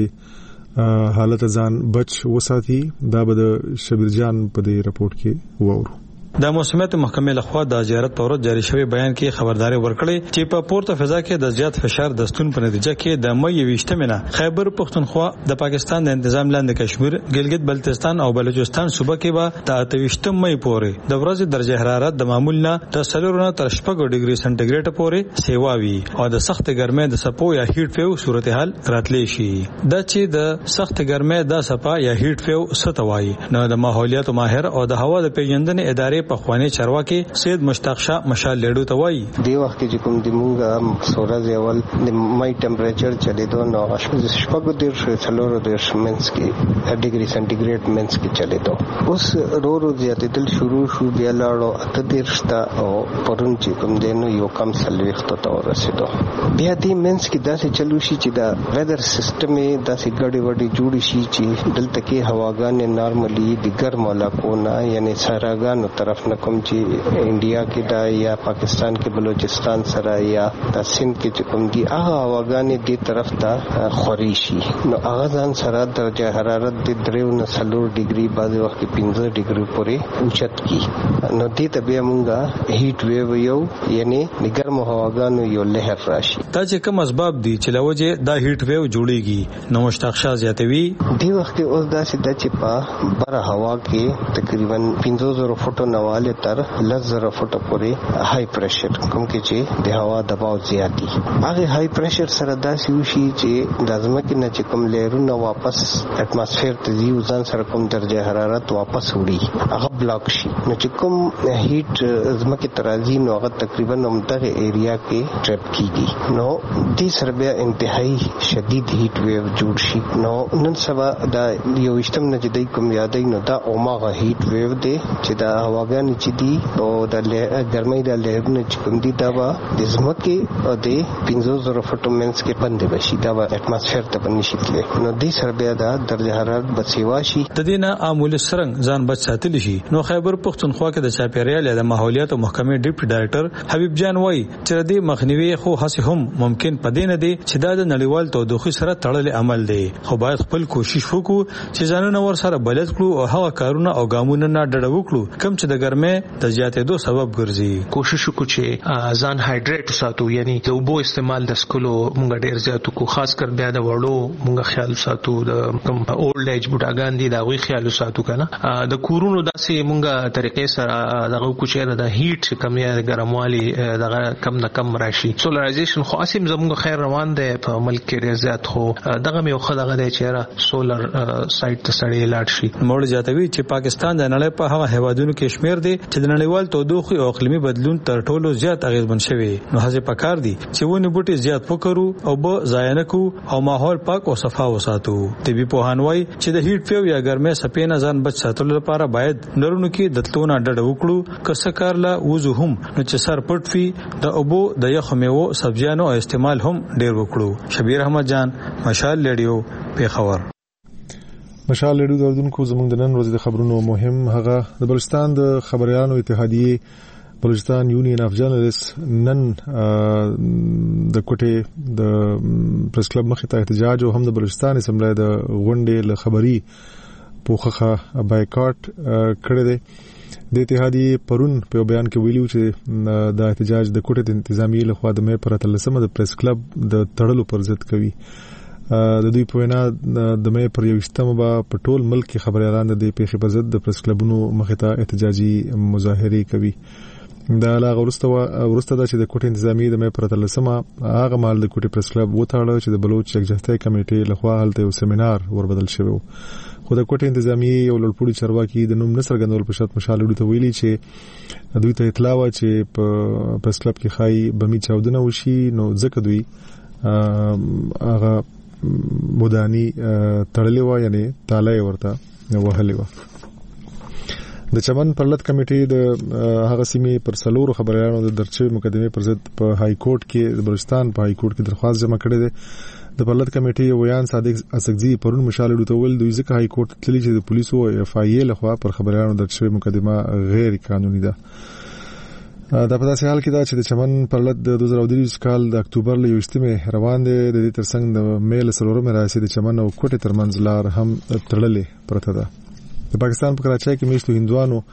دې حالت ځان بچ وساتي دا به د شبیر جان په دې رپورټ کې وورو. د موسمیات محکمې لخوا د زیارت په ورځ جاری شوی بیان کې خبرداري ورکړې چې په پورته فضا کې د زیات فشار د ستون په نتیجه کې د مې یوشتمه نه خیبر پختونخوا د پاکستان د تنظیم لاندې کشمیر، ګلګت بلتستان او بلوچستان صوبه کې به د اتوشتم مې پورې د ورځې درجه حرارت د معمول نه د سلورونه تر شپږ ډیګري سنټیګریډ پورې سیوا وي او د سخت ګرمۍ د سپو یا هیټ ویو صورتحال راتلی شي. د چې د سخت ګرمۍ د سپا یا هیټ ویو ستوي نو د ماحولیات ماهر او د هوا د پیژندنې ادارې په خواني چارواکي سید مشتاق شاه مشال لیډو ته وایي دی وخت چې کوم د مونږه سورج اول د مې ټمپریچر چلی دو نو شپږ ډیر څلور ډیر منس کې ډیګري سنټیګریډ منس کې چلی دو. اوس رو رو زیاتېدل شروع شو بیا لاړو اته دیرشتا او پرون چې کوم دینو یو کم سلويخت ته ورسېدو. بیا دې منس کې داسې چلو شي چې دا ویدر سیستم یې داسې ګډې وډې جوړ شي چې دلته کې هواګانې نارملي د ګرم علاقو نه یعنی صحراګانو طرف نه کوم چې انډیا کې دا یا پاکستان کې بلوچستان سره یا د سند کې چې کوم دي هغه هواګانې دې طرف ته خوري شي نو هغه ځان سره درجه حرارت د دریو نه څلور ډیګري بعض وخت پنځه ډیګري پورې اوچت کی نو دې ته بیا مونږه هیټ ویو یو یعنی د ګرم هواګانو یو لهر راشي. دا چې کوم اسباب دي چې لوجه دا هیټ ویو جوړیږي نو مشتاق شاه زیاتوي دی وخت اوس دا چې د چې په بر هوا کې تقریبا پنځه زره فوټو نواله تر لس زره فوټو پورې های پریشر کوم کې چې د هوا دباو زیاتی هغه های پریشر سره داسې وشي چې د ځمکې نه چې کوم لیرونه واپس اټماسفیر ته ځي ځان سره کوم درجه حرارت واپس وړي هغه بلاک شي نو چې کوم هیټ ځمکې ترازی نو هغه تقریبا همدغه ایریا کې ټریپ کیږي نو دې سره بیا انتهایی شدید هیټ ویو جوړ شي. نو نن سبا دا یو اشتم نه جدي کوم یادای نو دا اوماغه هیټ ویو دی چې دا هواګان چې دی او د ګرمۍ د لهرونه چې کوم دی دا به د ځمکې او د پنځه زره فوټو منس کې باندې بشي دا به اټماسفیر ته باندې شي کېږي نو دې سره بیا دا درجه حرارت به سیوا شي. د دې نه عامل سرنګ ځان بچ ساتل شي. نو خیبر پختونخوا کې د چاپیریال د ماحولیات او محکمې ډیپټي ډایریکټر حبیب جان وایي چې د مخنیوي خو هڅه هم ممکن پدې نه دي چې دا د نړیوال تودوخي سره تړل عمل دی خو باید خپل کوشش وکړو چې ځانونه ور سره بلد کړو او هغه کارونه او ګامونه نه ډډ وکړو کوم چې د ګرمۍ د زیاتېدو سبب ګرځي. کوشش وکړو چې ځان هایډریټ وساتو یعنی د اوبو استعمال د سکلو مونږ ډیر زیاتو کو خاص کر بیا د وړو مونږ خیال ساتو د کوم اولډ ایج بوډاګان دي دا غوي خیال ساتو کنه د کورونو داسې مونږه طریقې سره دغه کوچې د هیټ کم یا ګرموالي دغه کم نه کم راشي. سولرایزیشن خو اسیم زموږ خیر روان دی په ملک کې ډیر زیات خو دغه یو خدغه دی چې سولر سایت ته سړی لاړ شي. موږ زیاتوي چې پاکستان د نړۍ په هغه هیوادونو کې شمیر دی چې د نړیوال تودوخي او اقلیمي بدلون تر ټولو زیات اغیزمن شوی نو هڅه پکار دي چې ونه بوټي زیات وکړو او به ضایع نه کو او ماحول پاک او صفا وساتو. طبي پوهانوي چې د هیټ ویو یا ګرمۍ سپینه ځان بچ ساتلو لپاره باید نرونو کې د تلونه ډډ وکړو که کارلا وځو هم نو چې سر پټ وي د اوبو د یخ میوه سبزیانو استعمال هم ډیر وکړو. شبیر احمد جان مشال لیډیو پیښور. مشال لیډیو د اردوونکو زموږ د نن ورځې د خبرونو مهم هغه د بلوچستان د خبريالانو اتحادیه بلوچستان یونین اف جرنالست نن د کوټې د پریس کلب مخې ته احتجاج او هم د بلوچستان اسمبلی د غونډې له خبري پوخه بایکاټ کړی دی. د اتحادیه پرون په بیان کې ویلو چې د احتجاج د کوټې د انتظامی له خوا د مې پر اتلسمه د پریس کلب د تړلو پر ضد کوي. د دوی په وینا د مې پر یوشتمه به په ټول ملک کې خبريالان د پیښې په ضد د پریس کلبونو مخې ته احتجاجي مظاهره کوي. دا لا ورسته ورسته د چې د کوټې انتظامی د مې پر اتلسمه هغه مال د کوټې پریس کلب وټاړه چې د بلوچ یکجهتۍ کمیټې لخوا هلته یو سیمینار وربدل شوی. خو د کوټې انتظامی یو لړپوړي چارواکي د نوم نصر غندول په شرط مشال وړو ته ویلي چې دوی ته اطلاع و چې په پریس کلب کې خای بمی چاودنه وشي نو ځکه دوی هغه مودانی تړلې و یعنی تاله ورته وهلې و. د چمن پرلط کمیټې د هغه سیمې پر سلور خبريالانو د درچوي مقدمه پر ضد په های کورټ کې د بلوچستان په های کورټ کې درخواست جمع کړې ده. د پرلط کمیټې ویان صادق اسقزي پرون مشال وړو ته ول دوی ځکه های کورټ تللی چې د پولیسو او اف آی ای لخوا پر خبريالانو درچوي مقدمه غیر قانوني ده. دا په داسې حال کې دا چې د چمن پرلط د دوه زره درې کال د اکتوبر له یوشتمه روان دي د دې ترڅنګ د میل سلورمه راځي د چمن او کوټې ترمنځ لار هم تړلې پرته ده. د پاکستان په کراچۍ کې میشتو هندوانو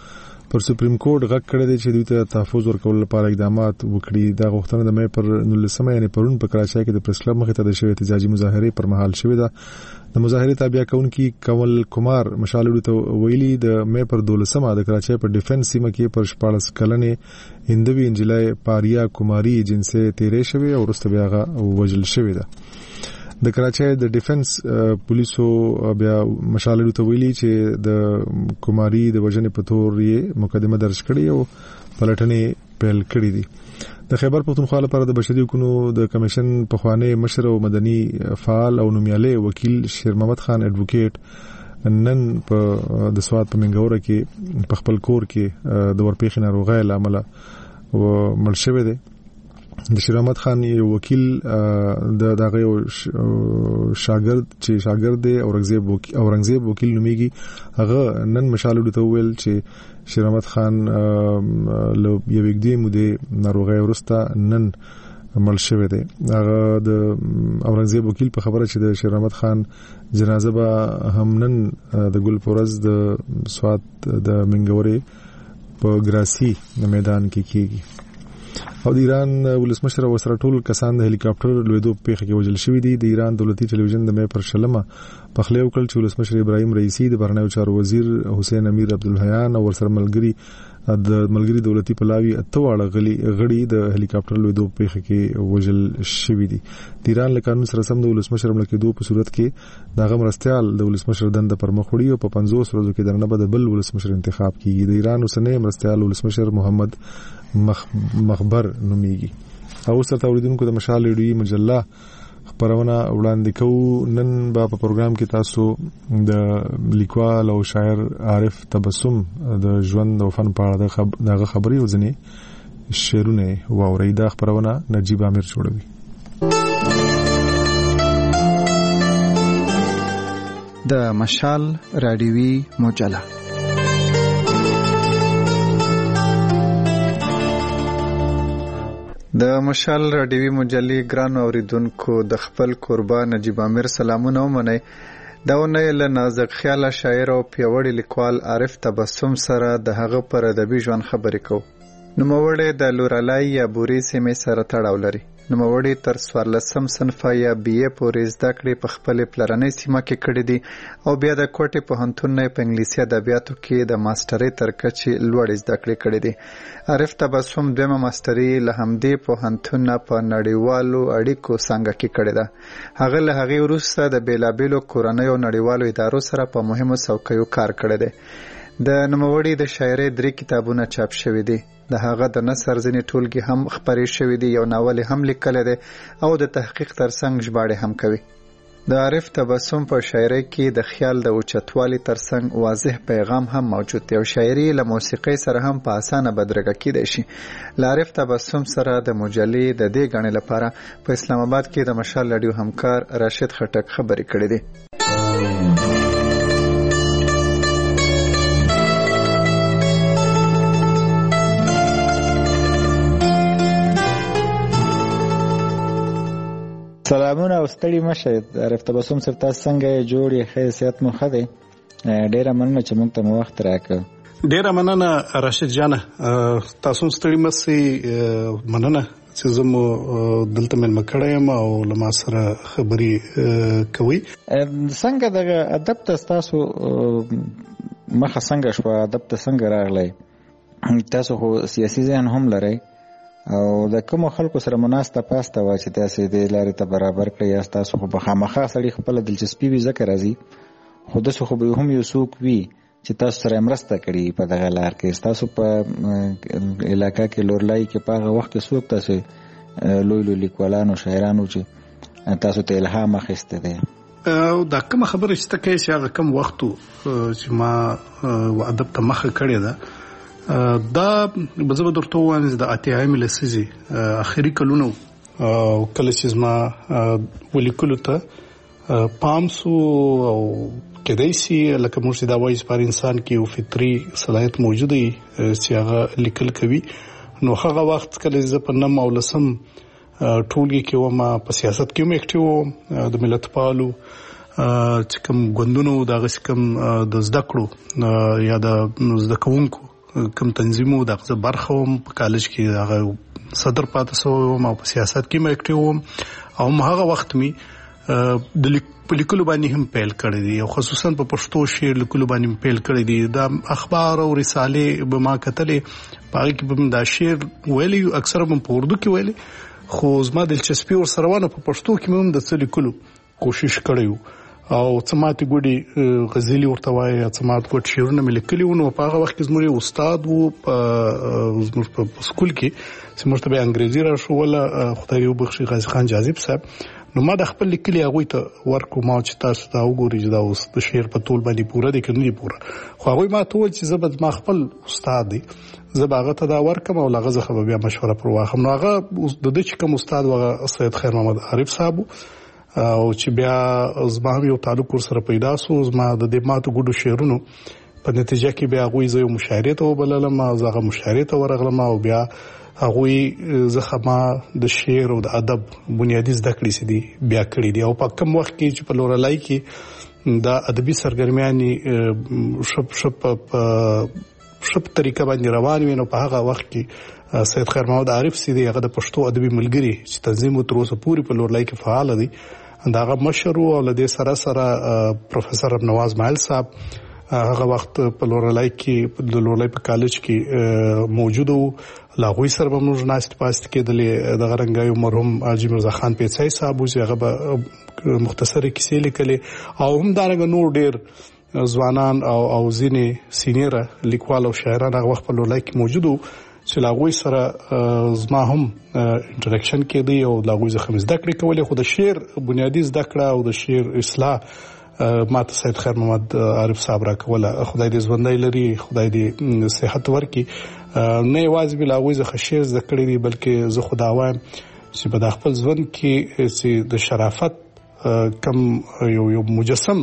پر سپریم کورټ غږ کړی دی چې دوی ته تحفظ ورکول لپاره اقدامات وکړي. دا غوښتنه د مې پر نولسمه یعنې پرون په کراچۍ کې د پریس کلب مخې ته د شوې احتجاجي مظاهرې پر مهال شوې ده. د مظاهرې تابع کوونکي کمل کمار مشالوډو ته ویلي د مې پر دولسمه د کراچۍ په ډیفنس سیمه کې پر شپاړس کلنې هندوی انجلۍ پاریا کماری جنسي تیرې شوې او وروسته بیا هغه وژل شوې ده. د کراچۍ د ډیفنس پولیسو بیا مشالوډو ته ویلي چې د کماری د وژنې په تور یې مقدمه درج کړې او پلټنې پیل کړې دي. د خیبر پښتونخوا لپاره د بشري حقوقو د کمیشن پخوانی مشر او مدني فعال او نومیالی وکیل شیر محمد خان اډوکیټ نن په د سواد په منګوره کې په خپل کور کې د ورپېښې ناروغۍ له امله مړ شوی دی. د شیر محمد خان یو وکیل د دغه شاګرد چې شاګرد دی اورنګزیب وکیل اورنګزیب وکیل نومیږي هغه نن مشالوډو ته ویل چې شیر محمد خان له یو وګړي مودې ناروغۍ وروسته نن مړ شوی دی. هغه د اورنګزیب وکیل په خبره چې د شیر محمد خان جنازه به هم نن د ګل پورز د سواد د منګورې په ګراسي میدان کې کیږي. او د ایران ولسمشر او سره ټول کسان د هلیکاپټر لویدو په پیښه کې وژل شوی دي. د ایران دولتي ټلویزیون د مې پر شلمه په خلیو کل چې ولسمشر ابراهیم رئیسی د بهرنیو چارو وزیر حسین امیر عبدالحیان او ورسره ملګری د ملګری دولتي پلاوی اته واړه غړي غړي د هلیکاپټر لویدو په پیښه کې وژل شوی دي. د ایران له قانون سره سم د ولسمشر ملک دوه په صورت کې دغه مرستيال د ولسمشر دند پر مخ وړي او په پنځوس ورځو کې درنه به د بل ولسمشر انتخاب کیږي. د ایران اوسنۍ مرستيال ولسمشر محمد مخ مخبر نومیږي. او سره اوریدونکو د مشال ریډیو مجله خبرونه وړاندې کوو. نن په پروګرام کې تاسو د لیکوال او شاعر عارف تبسم د ژوند او فن په اړه دغه خبري وزني شعرونه واوري. دا خبرونه نجیب امیر جوړوي. د مشال رادیوي مجله د مشال رادیوي مجلې ګران اوریدونکو د خپل قربان نجیب امیر سلامونه ومنئ. دا ونه له نازک خیاله شاعر او پیوړی لیکوال عارف تبسم سره د هغه پر ادبي ژوند خبرې کوو. نوموړی د لورالای یا بوري سیمې سره تړاو لري. نوموړی تر څوارلسم صنف یا بي اے پورې زده کړې په خپل پلرنۍ سیمه کې کړې دي او بیا د کوټې پوهنتون نه په انګلیسي ادبیاتو کې د ماسترۍ تر کچې لوړې زده کړې کړې دي. عارف تبسم دویمه ماستري له همدې پوهنتون نه په نړیوالو اړیکو څانګه کې کړې ده. هغه له هغې وروسته د بیلابیلو کورنیو نړیوالو ادارو سره په مهمو څوکیو کار کړی دی. د نوموړي د شاعرۍ درې کتابونه چاپ شوي دي. د هغه د نثر ځینې ټولګې هم خپرې شوي دي. یو ناول هم لیکلی دی او د تحقیق ترڅنګ ژباړې هم کوي. د عارف تبسم په شاعرۍ کې د خیال د اوچتوالي ترڅنګ واضح پیغام هم موجود دی او شاعري له موسیقۍ سره هم په اسانه بدرګه کېدی شي. له عارف تبسم سره د مجلې د دې غڼې لپاره په اسلام آباد کې د مشال رادیو همکار راشد خټک خبرې کړې دي. سلامونه او ستړي مشه. عارف تبسم سره تاسو څنګه جوړې حیثیت مو خده؟ ډیره مننه چې موږ ته وخت راکړ. ډیره مننه راشد جان. تاسو ستړي مشه مننه چې زمو دلته مل مکړم او لما سره خبري کوي. څنګه د ادب تاسو مخه څنګه شو؟ ادب ته څنګه راغلی؟ تاسو خو سیاسي ذهن هم لرئ او د کوم خلکو سره مناسبه پاسته وا چې تاسو دې لارې ته برابر کړی یا تاسو خو په خامخا سړي خپل دلچسپي وي ذکر راځي خو د څه خو به هم یو څوک وي چې تاسو سره مرسته کړي په دغه لار کې. تاسو په علاقې کې لورلای کې په هغه وخت کې څوک تاسو لوی لوی لیکوالانو شاعرانو چې تاسو ته الهام اخیسته دي؟ او دا کوم خبره چې تکي چې هغه کوم وخت چې ما ادب ته مخه کړی ده دا بزبه درته وایم د اتیایم لسیزي اخري کلونو کله چې ما ولیکلو ته پامسو او کدی سي لکه موږ دا وایي پر انسان کې یو فطري صلاحیت موجود دی چې هغه لیکل کوي. نو هغه وخت کله چې په نم او لسم ټولګي کې و ما په سیاست کې هم اکټیو د ملت پالو چې کوم غوندونو دا غس کوم د زده کړو یا د زده کوونکو کوم تنظیمو دغه برخه وم په کالج کې هغه صدر پاتې شوم او په سیاست کې مې اکټیو وم او هغه وخت می د لیکلو باندې هم پیل کړی دی او خصوصا په پښتو شعر لیکلو باندې پیل کړی دی د اخبار او رسالې به ما کتلې په کې به دا شعر ویلي اکثره په اردو کې ویلي خو زما دلچسپي ور سره ونه په پښتو کې هم د څه لیکلو کوشش کړی او سمات ګوډي غزلی ورته وایي سمات ګوډ شعرونه مې لیکلي ونه په هغه وخت کې زموږ استاد وو په زموږ په سکول کې چې موږ ته انګریزي را شو ولا خدای یو بخشي غازی خان جاذب صاحب نو ما د خپل لیکلي هغه ته ورکو ما چې تاسو ته وګورئ چې دا اوس د شعر په ټول باندې پوره دي کني پوره خو هغه ما ته چې زبد ما خپل استاد دی زباغه ته دا ورکم او لغه زخه بیا مشوره پر واخم نو هغه د دې چې کوم استاد وغه سید خیر محمد عارف صاحب او چې بیا زما یو تعلق سره پیدا سو زما د دې ماتو ګډو شعرونو په نتیجه کې بیا غوي زو مشاعره ته وبللم او زغه مشاعره ته ورغلم او بیا هغه زخه ما د شعر او د ادب بنیادی زده کړې سي دي بیا کړې دي او په کوم وخت کې چې په لورلای کې دا ادبي سرګرمیاني شپ شپ شپ طریقه باندې روان وي نو په هغه وخت کې سید خیر محمد عارف سي دي هغه د پښتو ادبي ملګری چې تنظیم تر اوسه پوری په لورلای کې فعال دي داغه مشر او لدې سره سره پروفیسور نواز مایل صاحب هغه وخت په لورلای کې د لورلای په کالج کې موجود وو لاغوي سره به موږ ناست پاست کېدلې د غرنګایو مرحوم حاجی مرزا خان پیڅای صاحب چې هغه به مختصره کیسې لیکلې او هم دارنګ نور ډېر ځوانان او او ځینې سینیر لیکوال او شاعران هغه وخت په لورلای کې موجود وو چې لاغوي سره زما هم انټریکشن کې دی او لاغوي زخم زده کړې کولې خو د شعر بنیادی زده کړه او د شعر اصلاح ماته سید خیر محمد عارف صاحب را کوله خدای دې ژوندۍ لري خدای دې صحت ورکړي نه یوازې بلاغوي زخه شعر زده کړې دي بلکې زه خدا وایم چې په خپل ژوند کې چې د شرافت کم یو یو مجسم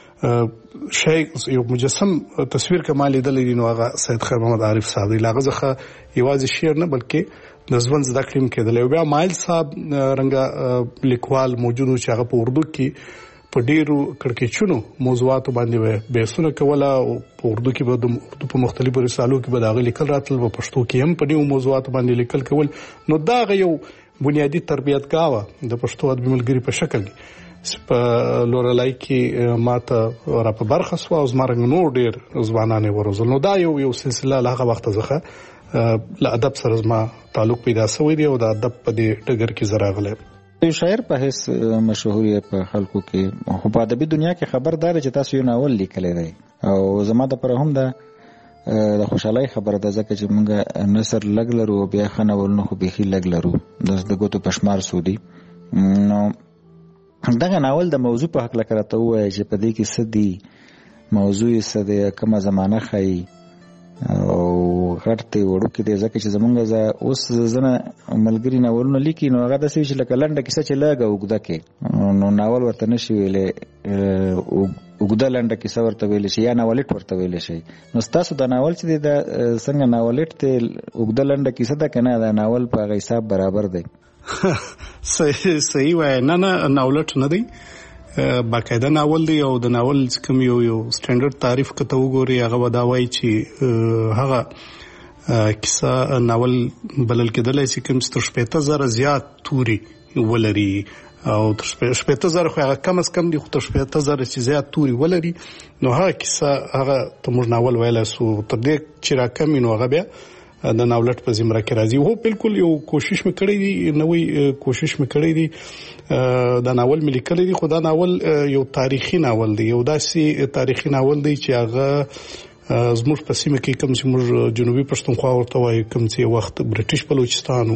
شي یو مجسم تصویر کمال لیدل نو هغه سید خیر محمد عارف صاحب دی لاغه زخه یوازې شعر نه بلکې د ژوند زده کړم کېدل بیا مایل صاحب رنګه لیکوال موجود چې هغه په اردو کې په ډیرو کړکېچونو موضوعاتو باندې بحثونه کوله او په اردو کې به د اردو په مختلفو رسالو کې به داغه لیکل راتل په پښتو کې هم په ډیرو موضوعاتو باندې لیکل کول نو دا یو بنیادی تربیت کاوه د پښتو ادبي ملګری په شکل په لورلای کې ماته را په برخه سو او زمرنګ نور ډیر ځوانانه ورزل نو دا یو یو سلسله هغه وخت ځخه له ادب سره زما تعلق پیدا شوی دی او د ادب په دې ټګر کې زراغله یو شاعر په هیڅ مشهوري په خلکو کې خو په ادبي دنیا کې خبردار چې تاسو یو ناول لیکلی دی او زما د پر هم د د خوشحالي خبره ده ځکه چې موږ نثر لګ لرو بیا خنولنو خو بيخي لګ لرو د دغه پښمار سودی نو دغه ناول د موضوع په حق لکه راته وایي چې په دې کې سدي موضوع یې سده کومه زمانہ خي او غټه وړو کې د ځکه چې زمونږ ز اوس زنه ملګری ناولونه لیکي نو هغه د سوي چې لکه لنډه کیسه چې لاګه وګدا کې نو ناول ورته نشي ویلې وګدا لنډه کیسه ورته ویلې شي یا ناولټ ورته ویلې شي نو تاسو د ناول چې د څنګه ناولټ ته وګدا لنډه کیسه ده کنه دا ناول په حساب برابر دی صحیح صحیح وای نه نه ناولټ نه دی باقاعده ناول دی او د ناول کوم یو یو سټانډرډ تعریف کته وګوري هغه وداوي چې هغه کیسه ناول بلل کېدلای چې کوم ستر شپږ زره زیات توري ولري او تر شپږ زره خو هغه کم از کم دی خو تر شپږ زره چې زیات توري ولري نو هغه کیسه هغه ته موږ ناول ویل سو تر دې چې را کم نو هغه بیا د ناولټ په زمره کې راځي هو بالکل یو کوشش مکړی دی نوې کوشش مکړی دی دا ناول ملي کړی دی خو دا ناول یو تاریخي ناول دی یو داسې تاریخي ناول دی چې هغه زموږ په سیمه کې کوم چې موږ جنوبي پښتونخوا ورته وایي کوم چې وخت برټیش بلوچستان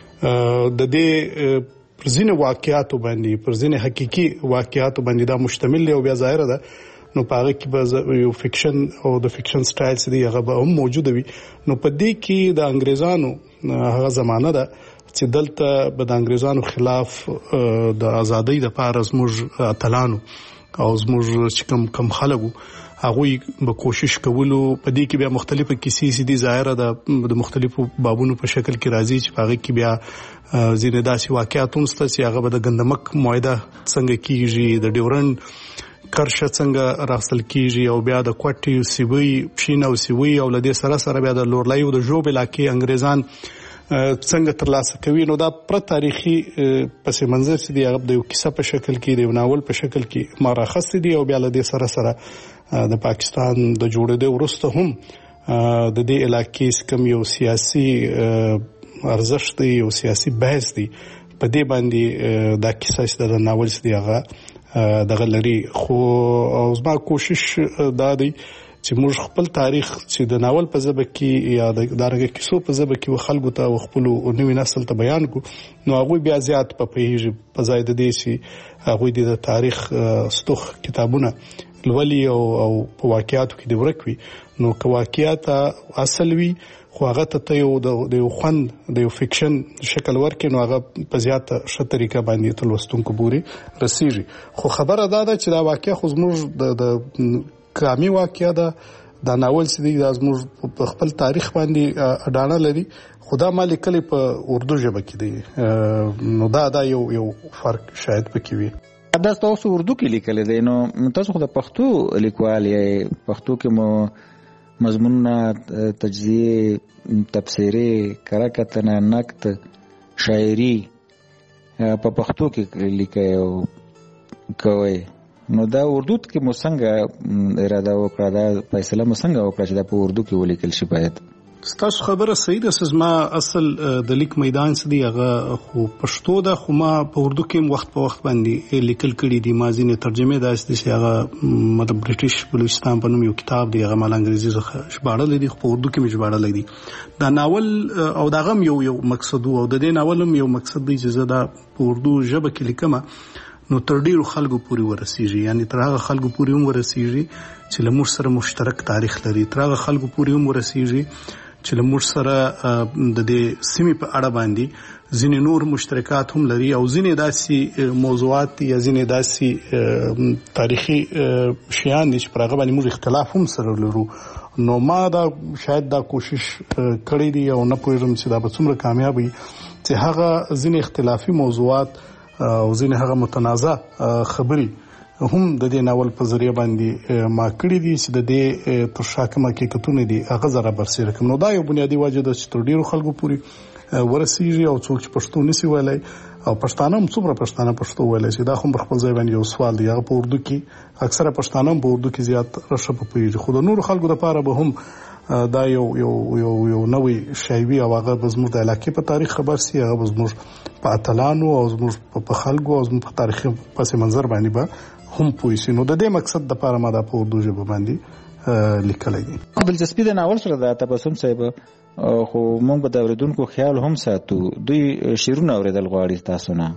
د دې پر ځینې واقعیاتو باندې پر ځینې حقيقي واقعیاتو باندې دا مشتمل دی او بیا ظاهر ده نو پاره کې به یو فکشن او د فکشن سټایل سړي هغه به هم موجود وي نو په دې کې د انګريزانو هغه زمانہ ده چې دلته به د انګريزانو خلاف د ازادۍ د پاره زموږ اتلانو او زموږ چې کم کم خلکو هغه به کوشش کولو په دې کې بیا مختلفه کیسې سي دي ظاهر ده د مختلفو بابونو په شکل کې راځي چې هغه کې بیا زینه داسې واقعیت هم ست چې هغه به د ګندمک معاهده څنګه کیږي د ډیورند کرشه څنګه راخصل کیږي او بیا د کوټي سیوی پښین او سیوی او لدې سره سره بیا د لورلای او د جوب علاقې انګریزان څنګه ترلاسه کوي. نو دا پر تاریخي پس منظر چې دی هغه د یو کیسه په شکل کې د ناول په شکل کې مارخص دي او بیا لدې سره سره د پاکستان د جوړېدو وروسته هم د دې علاقې کوم یو سیاسي ارزښت دی او سیاسي بحث دی په دې باندې دا کیسه چې د ناول دی هغه دغه لري. خو او زما کوشش دا دی چې موږ خپل تاریخ چې د ناول په ژبه کې یا د دغه کیسو په ژبه کې خلکو ته خپل نوې نسل ته بیان کو نو هغه بیا زیات په پیږي په ځای د دې چې هغه د تاریخ ستوخ کتابونه لولي او او په واقعیاتو کې د ورکوي. نو که واقعیات اصل وي خو هغه ته یو د یو خوند د یو فکشن شکل ورکړي نو هغه په زیاته ښه طریقه باندې تلوستونکو پورې رسیږي. خو خبره دا ده چې دا واقعیا خو زموږ د کامي واقعیا ده دا ناول چې دی دا زموږ په خپل تاریخ باندې اډانه لري خو دا ما لیکلی په اردو ژبه کې دی نو دا دا یو یو فرق شاید پکې وي. دا تاسو اردو کې لیکل دی نو تاسو خو د پښتو لیکوال یې پښتو کې مو مضمونونه تجزیه تفسیری کراکتنه نقد شاعری په پښتو کې لیکي او کوي نو دا اردو کې مو څنګه اراده وکړه دا فیصله مو څنګه وکړه چې دا په اردو کې ولیکل شي؟ باید ستاسو خبره صحیح ده چې ما اصل د لیک میدان څه دی هغه خو پښتو ده خو ما په اردو کې وخت په وخت باندې لیکل کړي دي. ما ځینې ترجمه داسې دي چې هغه مطلب بریټیش بلوچستان په نوم یو کتاب دی هغه مال انګریزي څخه ژباړل دي خو په اردو کې مې ژباړل دي. دا ناول او دا غم یو یو مقصد او د دې ناول هم یو مقصد دی چې زه دا په اردو ژبه کې لیکم نو تر ډیرو خلکو پورې ورسیږي یعنی تر هغه خلکو پورې هم ورسیږي چې له موږ سره مشترک تاریخ لري تر هغه خلکو پورې هم ورسیږي چې له موږ سره د دې سیمې په اړه باندې ځینې نور مشترکات هم لري او ځینې داسې موضوعات یا ځینې داسې تاریخي شیان دي چې پر هغه باندې موږ اختلاف هم سره لرو. نو ما دا شاید دا کوشش کړی دی او نه پوهیږم چې دا به څومره کامیاب وي چې هغه ځینې اختلافي موضوعات او ځینې هغه متنازع خبري هم د دې ناول په ذریعہ باندې ما کړی دي چې د دې تر شا کوم حقیقتونه دي هغه زره برسېره کوم. نو دا یو بنیادی وجه ده چې تر ډیرو خلکو پورې ورسیږي او څوک چې پښتو نسی ویلی او پښتانه هم څومره پښتانه پښتو ویلی چې دا خو په خپل ځای باندې یو سوال دی. هغه په اردو کې اکثره پښتانه هم په اردو کې زیات رشه په پوهېږي خو د نورو خلکو لپاره به هم دا یو یو یو یو نوې شایوي او هغه به زموږ د علاقې په تاریخ خبر سي هغه به زموږ په اتلانو او زموږ په خلکو او زموږ په تاریخي پس منظر باندې به هم پوي سي. نو د دې مقصد د لپاره ما دا په اردو ژبه باندې لیکلای دي. دلچسپي د ناول سره د تبسم صاحب خو موږ به د اوریدونکو خیال هم ساتو دوی شعرونه اوریدل غواړي تاسو نه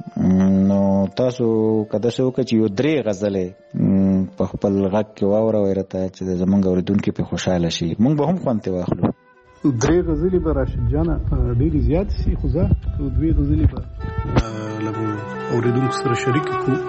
نو تاسو کده شو چې یو درې غزلې په خپل غږ کې واوروي راته چې زمونږ اوریدونکو په خوشاله شي موږ به هم خوانته واخلو. درې غزلې به راشد جان ډېری زیات شي خو زه دوی غزلې به لږ اوریدونکو سره شریک کړو.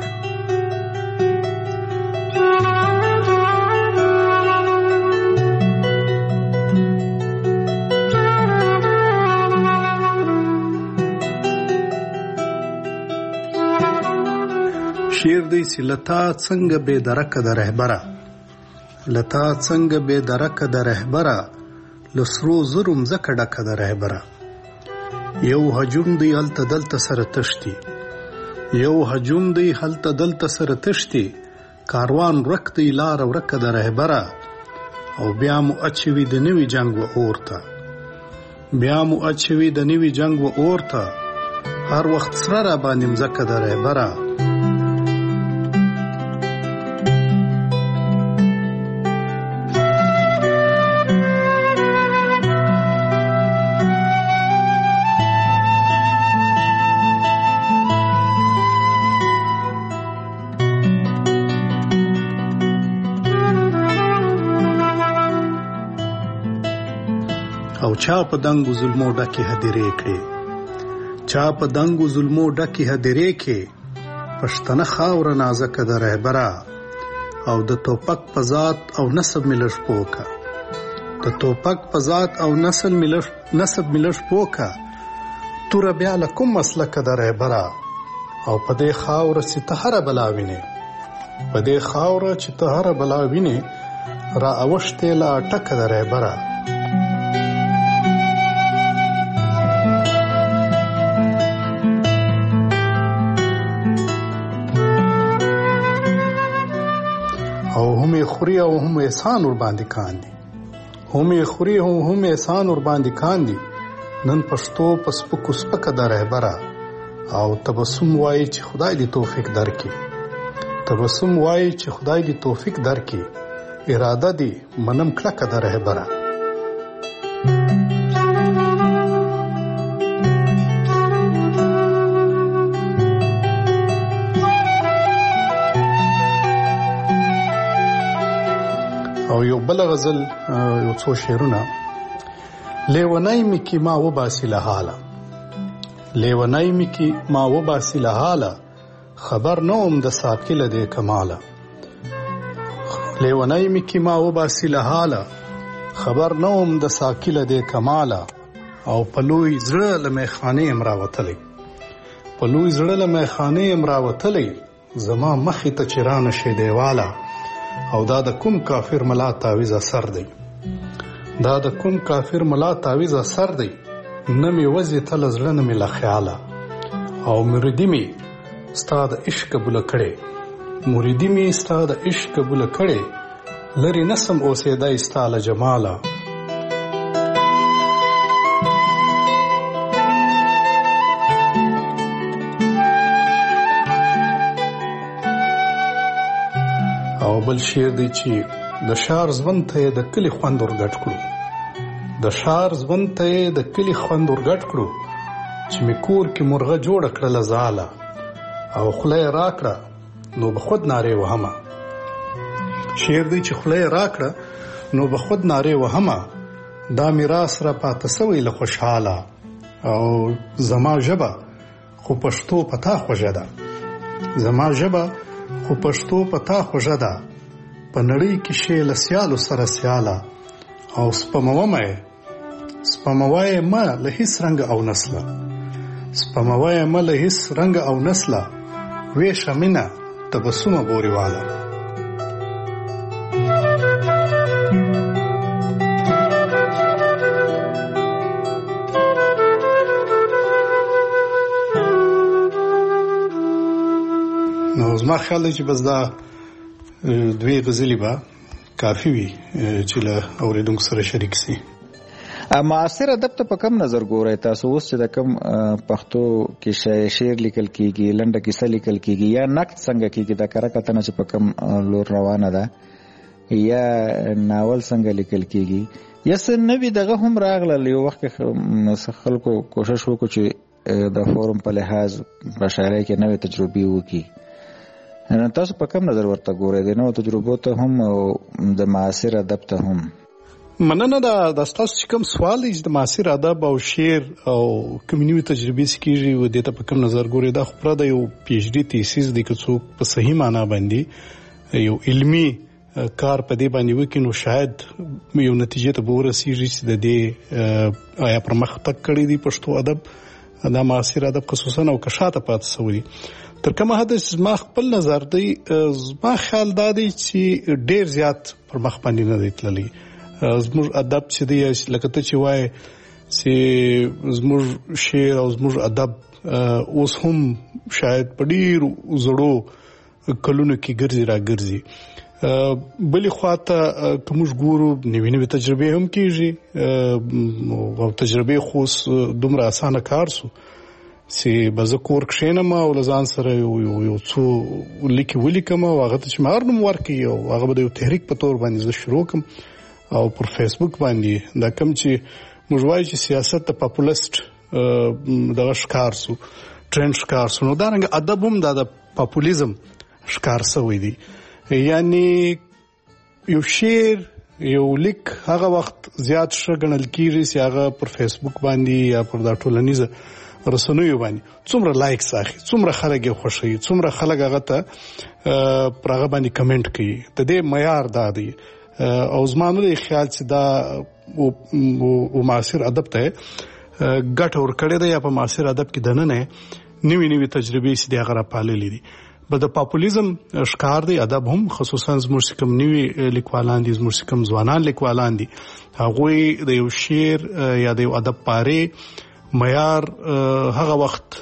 شیر دی چې لتا څنګه بے درکه د رهبره لتا څنګه بے درکه د رهبره لسرو زرم زکه ډکه د رهبره یو هجوم دی هلته دلته سره تشتي یو هجوم دی هلته دلته سره تشتي کاروان ورک دی لار ورکه د رهبره او بیا مو اچوي د نوي جنگ و اورته بیا مو اچوي د نوي جنگ و اورته هر وخت سره را باندې مزکه د رهبره او چا په دنګو ظلمو ډکې هدیرې کړې چا په دنګو ظلمو ډکې هدیرې کې پښتنه خاوره نازکه د رهبره او د توپک په ذات او نسب ملش پوکا د توپک په ذات او نسل ملش نسب ملش پوکا تور بیا لکم مسلکه د رهبره او په دې خاوره چې ته هر بلاوینه په دې خاوره چې ته هر بلا وینې را اوښتې لا ټکه د رهبره او هم خوري او هم احسان ور باندې کاندي هم خوري او هم احسان ور باندې کاندي نن پښتو پس پکو سپکه د رهبره او تبسم وایي چې خدای دې توفیق درکړي تبسم وایي چې خدای دې توفیق درکړي اراده دې منم کلکه د رهبره او یو بل غزل یو څو شعرونه لیونای می کی ما و باسی لحاله لیونای می کی ما و باسی لحاله خبر نوم د ساقل د کماله لیونای می کی ما و باسی لحاله خبر نوم د ساقل د کماله او پلوی زړه لمه خانه امراوتلې پلوی زړه لمه خانه امراوتلې زما مخې ته چرانه شه دیواله او دا د کوم کافر ملا تعویز اثر دی دا د کوم کافر ملا تعویز اثر دی نمی وزی تل زړه نمی لا خیاله او مریدی می ستا د عشق بوله کړي مریدی می ستا د عشق بوله کړي لری نسم اوسېدای ستا له جماله او بل شعر دی چې د شار ژوند ته د کلی خوند ورګټ کړو د شار ژوند ته د کلی خوند ورګټ کړو چې می کور کې مرغه جوړ کړل زاله او خله راکړه نو به خود ناره وهمه شعر دی چې خله راکړه نو به خود ناره وهمه دا میراث را پاتې سوی له خوشاله او زما ژبه خو پښتو پتا خوږه ده زما ژبه خو پښتو پتا خوږه ده په نړۍ کې شی له سیالو سره سیاله او سپمومه سپموای ما له هیڅ رنګ او نسله سپموای ما له هیڅ رنګ او نسله وې شمینه تبسمه بوريواله نو زما خیال دی چې بس دا دوی غزلی با کافی وي چې له اوریدونکو سره شریک سي. معاصر ادب ته په کم نظر ګورئ تاسو اوس چې د کم پښتو کې شعر لیکل کیږي لنډه کیسه لیکل کیږي یا نقد څنګه کیږي دا کار کتنه چې په کم لور روانه ده یا ناول څنګه لیکل کیږي یا څه نوی دغه هم راغله یو وخت خلکو کوشش وکړو چې د فورم په لحاظ په شاعرۍ کې نوې تجربې وکړي. تاسو په کم نظر ورته ګورئ د نوو تجربو ته هم او د معاصر ادب ته هم؟ مننه دا د تاسو چې کوم سوال دی د معاصر ادب او شعر او کمیونټي تجربې سکیږي و د ته په کوم نظر ګورئ دا خو د یو پی ایچ ډي تیسیس دی که څوک په صحیح معنا باندې یو علمی کار په دې باندې وکړي نو شاید یو نتیجه ته ورسیږي چې د دې آیا پرمختګ کړی دی پښتو ادب دا معاصر ادب خصوصا او کشاته پات سوي تر کومه حد ما خپل نظر دی ما خیال دا دی چې ډیر زیات پر مخ باندې نه دی تللی زموږ ادب چې دی لکه ته چې وای چې زموږ شعر او زموږ ادب اوس هم شاید په ډیر زړو کلونو کې ګرځي را ګرځي بلې خواته کومش ګورو نوې نوې تجربې هم کیږي او تجربې خو دومره اسانه کار سو چې بزه کور کښینم او لزان سره یو یو څو لیکي ولیکم او هغه چې مار نوم ورکي او هغه به یو تحریک په تور باندې زه شروع کوم او پر فیسبوک باندې دا کوم چې موږ وایو چې سیاست ته پاپولیست دغه ښکار سو ټرند ښکار سو نو دا رنګ ادب هم دا د پاپولیزم ښکار سوی دی یعنی یو شعر یو لیک هغه وخت زیات ښه ګڼل کیږي چې هغه پر فیسبوک باندې یا پر دا ټولنیزه رسنیو باندې څومره لایکس اخی څومره خلک یې خوښوي څومره خلک هغه ته پر هغه باندې کمنټ کوي د دې معیار دا دی او زما نه خیال چې دا او معاصر ادب ته ګټ ور کړی دی یا په معاصر ادب کې دنه نه نوې نوې تجربې چې د هغه را پاللې دي به د پاپولیزم ښکار دی. ادب هم خصوصا زموږ کوم نوي لیکوالان دي، زموږ کوم ځوانان لیکوالان دي، هغوی د یو شعر یا د یو ادب پاره معیار هغه وخت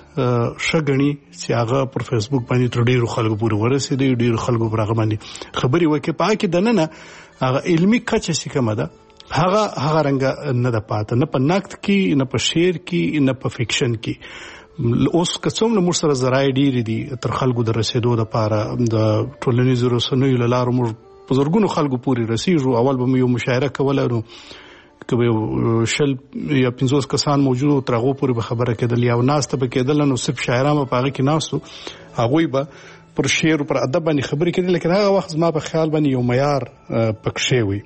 شګنی چې هغه پر فیسبوک باندې تر ډیرو خلکو پورې ورسېدي، ډیرو خلکو پر هغه باندې خبري وکړي. پای کې دنه هغه علمي کچه چې کومه ده هغه هغه رنګ نه ده پاته، نه په نقد کې، نه په شعر کې، نه په فکشن کې. اوس که څومره موږ سره ذرایع ډېرې دي تر خلکو د رسېدو دپاره، د ټولنیزو رسنیو له لارو موږ په زرګونو خلکو پورې رسېږو. اول به مو یو مشاعره کوله، نو که به یو شل یا پنځوس کسان موجود وو تر هغو پورې به خبره کېدل، یا ناسته به کېدله، نو صرف شاعران به په هغه کې ناست وو، هغوی به پر شعر پر ادب باندې خبرې کېدې. لیکن هغه وخت زما په خیال باندې یو معیار پکښې وي،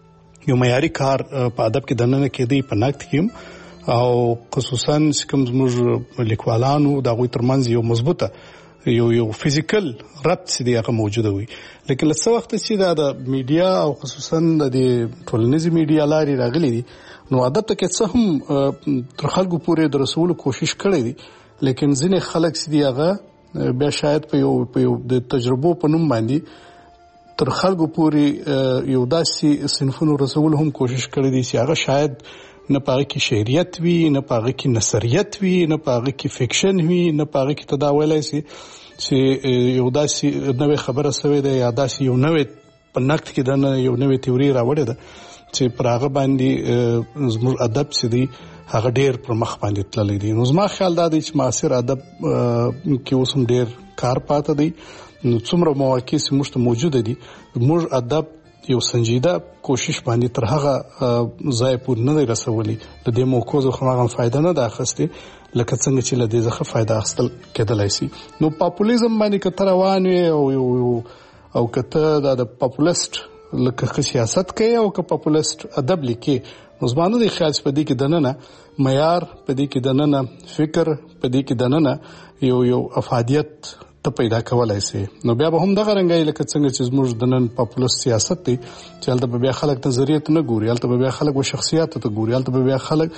یو معیاري کار په ادب کې دننه کېدی، په نقد کې او خصوصا چې کوم زموږ لیکوالانو د هغوی ترمنځ یو مضبوطه یو یو فزیکل ربط چې دی هغه موجوده وي. لیکن له څه وخته چې دا د میډیا او خصوصا د ټولنیزې میډیا لارې راغلي دي، نو ادب ته کې څه هم تر خلکو پورې د رسولو کوشش کړی دی، لیکن ځینې خلک چې دی هغه بیا شاید په یو په یو د تجربو په نوم باندې تر خلکو پورې یو داسې صنفونو رسولو هم کوشش کړی دی چې هغه شاید نه پاره کې شعریت وي، نه پاره کې نثریت وي، نه پاره کې فکشن وي، نه پاره کې تداولای شي چې یو داسې نوې خبره سوې ده یا داسې یو نوې په نقد کې د یو نوې تیوري راوړې ده چې پر هغه باندې زموږ ادب چې دی هغه ډېر پر مخ باندې تللی دی. نو زما خیال دا دی چې معاصر ادب کې اوس هم ډېر کار پاته دی. نو څومره مواقع چې موږ ته موجوده دي، موږ ادب یو سنجیده کوشش باندې تر هغه ځای پورې نه دی رسولی. د دې موقعو څخه هغه فایده نه ده اخیستې لکه څنګه چې له دې څخه فایده اخیستل کېدلی شي. نو پاپولیزم باندې که ته روان وي او یو او که ته دا د پاپولیسټ لکه سیاست کوي او که پاپولیسټ ادب لیکي، نو زما نه دی خیال چې په دې کې دننه معیار، په دې کې دننه فکر، په دې کې دننه یو یو افادیت ته پیدا کولای شي. نو بیا به هم دغه رنګای لکه څنګه چې زموږ د نن پاپولیست سیاست دی چې هلته به بیا خلک نظریات نه ګوري، هلته به بیا خلک و شخصیات ته ګوري، هلته به بیا خلک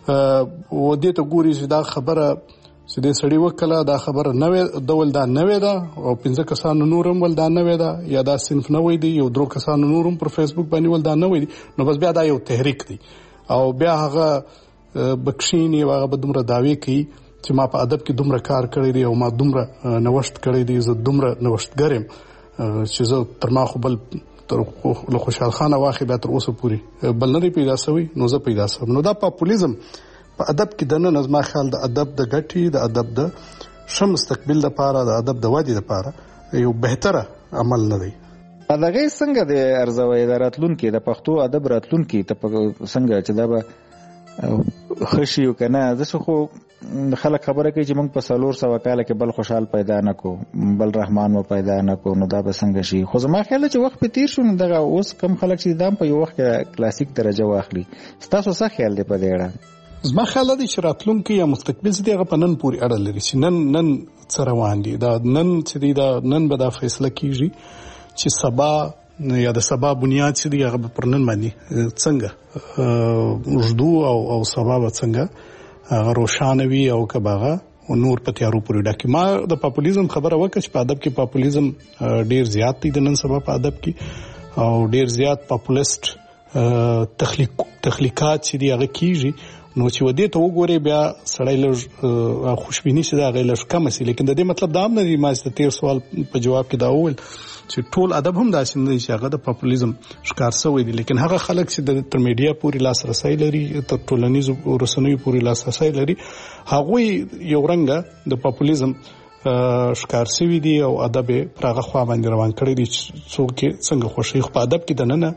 و دې ته ګوري چې دا خبره چې دې سړی وکړه، دا خبره نوې ډول دا نوې ده او پنځه کسانو نورم ول دا نوې ده، یا دا صنف نوې دی، یو درو کسانو نورم پر فیسبوک باندې ول دا نوې دی. نو بس بیا دا یو تحریک دی او بیا هغه بکشینی هغه به دومره دعوی کوي چې ما په ادب کې دومره کار کړی دی او ما دومره نوښت کړی دی، زه دومره نوښتګر یم چې زه تر ما خو بل تر له خوشحال خان واخې بیا تر اوسه پورې بل نه دی پیدا سوی، نو زه پیدا سوم. نو دا پاپولیزم په ادب کې دننه زما خیال د ادب د ګټې، د ادب د ښه مستقبل لپاره، د ادب د ودې لپاره یو بهتره عمل نه دی. دغه څنګه د ارزوي د راتلونکي د پښتو ادب راتلونکي ته څنګه چې دا به خشي او کنه زه خو خلک خبره کوي چې موږ په څلور سوه کاله کې بل خوشحال پیدا نه کو، بل رحمان مو پیدا نه کو، نو دا به څنګه شي؟ خو زما خیال چې وخت په تیر شو، نو دغه اوس کم خلک چې دام په یو وخت کې کلاسیک درجه واخلي. ستاسو څه خیال دی په دې اړه؟ زما خیال دی چې راتلونکي یا مستقبل چې هغه په نن پورې اړه لري چې نن نن څه روان دي، دا نن چې دی دا نن به دا فیصله کیږي چې سبا یا د سبا بنیاد چې دی هغه پر نن باندې څنګه وجدو او او سبا به څنګه هغه روښانه وي او که باغه او نور په تیارو پورې ډکې. ما د پاپولیزم خبره وکړه چې په ادب کې پاپولیزم ډیر زیات دی د نن سبا په ادب کې، او ډیر زیات پاپولیسټ تخلیق تخلیقات چې دی هغه کیږي. نو چې ودې ته وګوري بیا سړی لږ خوشبیني چې دا هغه لږ کمه شي. لیکن د دې مطلب دا هم نه دی، ما چې تیر سوال په جواب کې دا وویل چې ټول ادب هم داسې نه دی چې هغه د پاپولیزم ښکار شوی دی. لیکن هغه خلک چې د تر میډیا پورې لاسرسی لري، تر ټولنیزو رسنیو پورې لاسرسی لري، هغوی یو رنګه د پاپولیزم ښکار شوي دي او ادب یې پر هغه خوا باندې روان کړی دي چې څوک یې څنګه خوښوي. خو په ادب کې دننه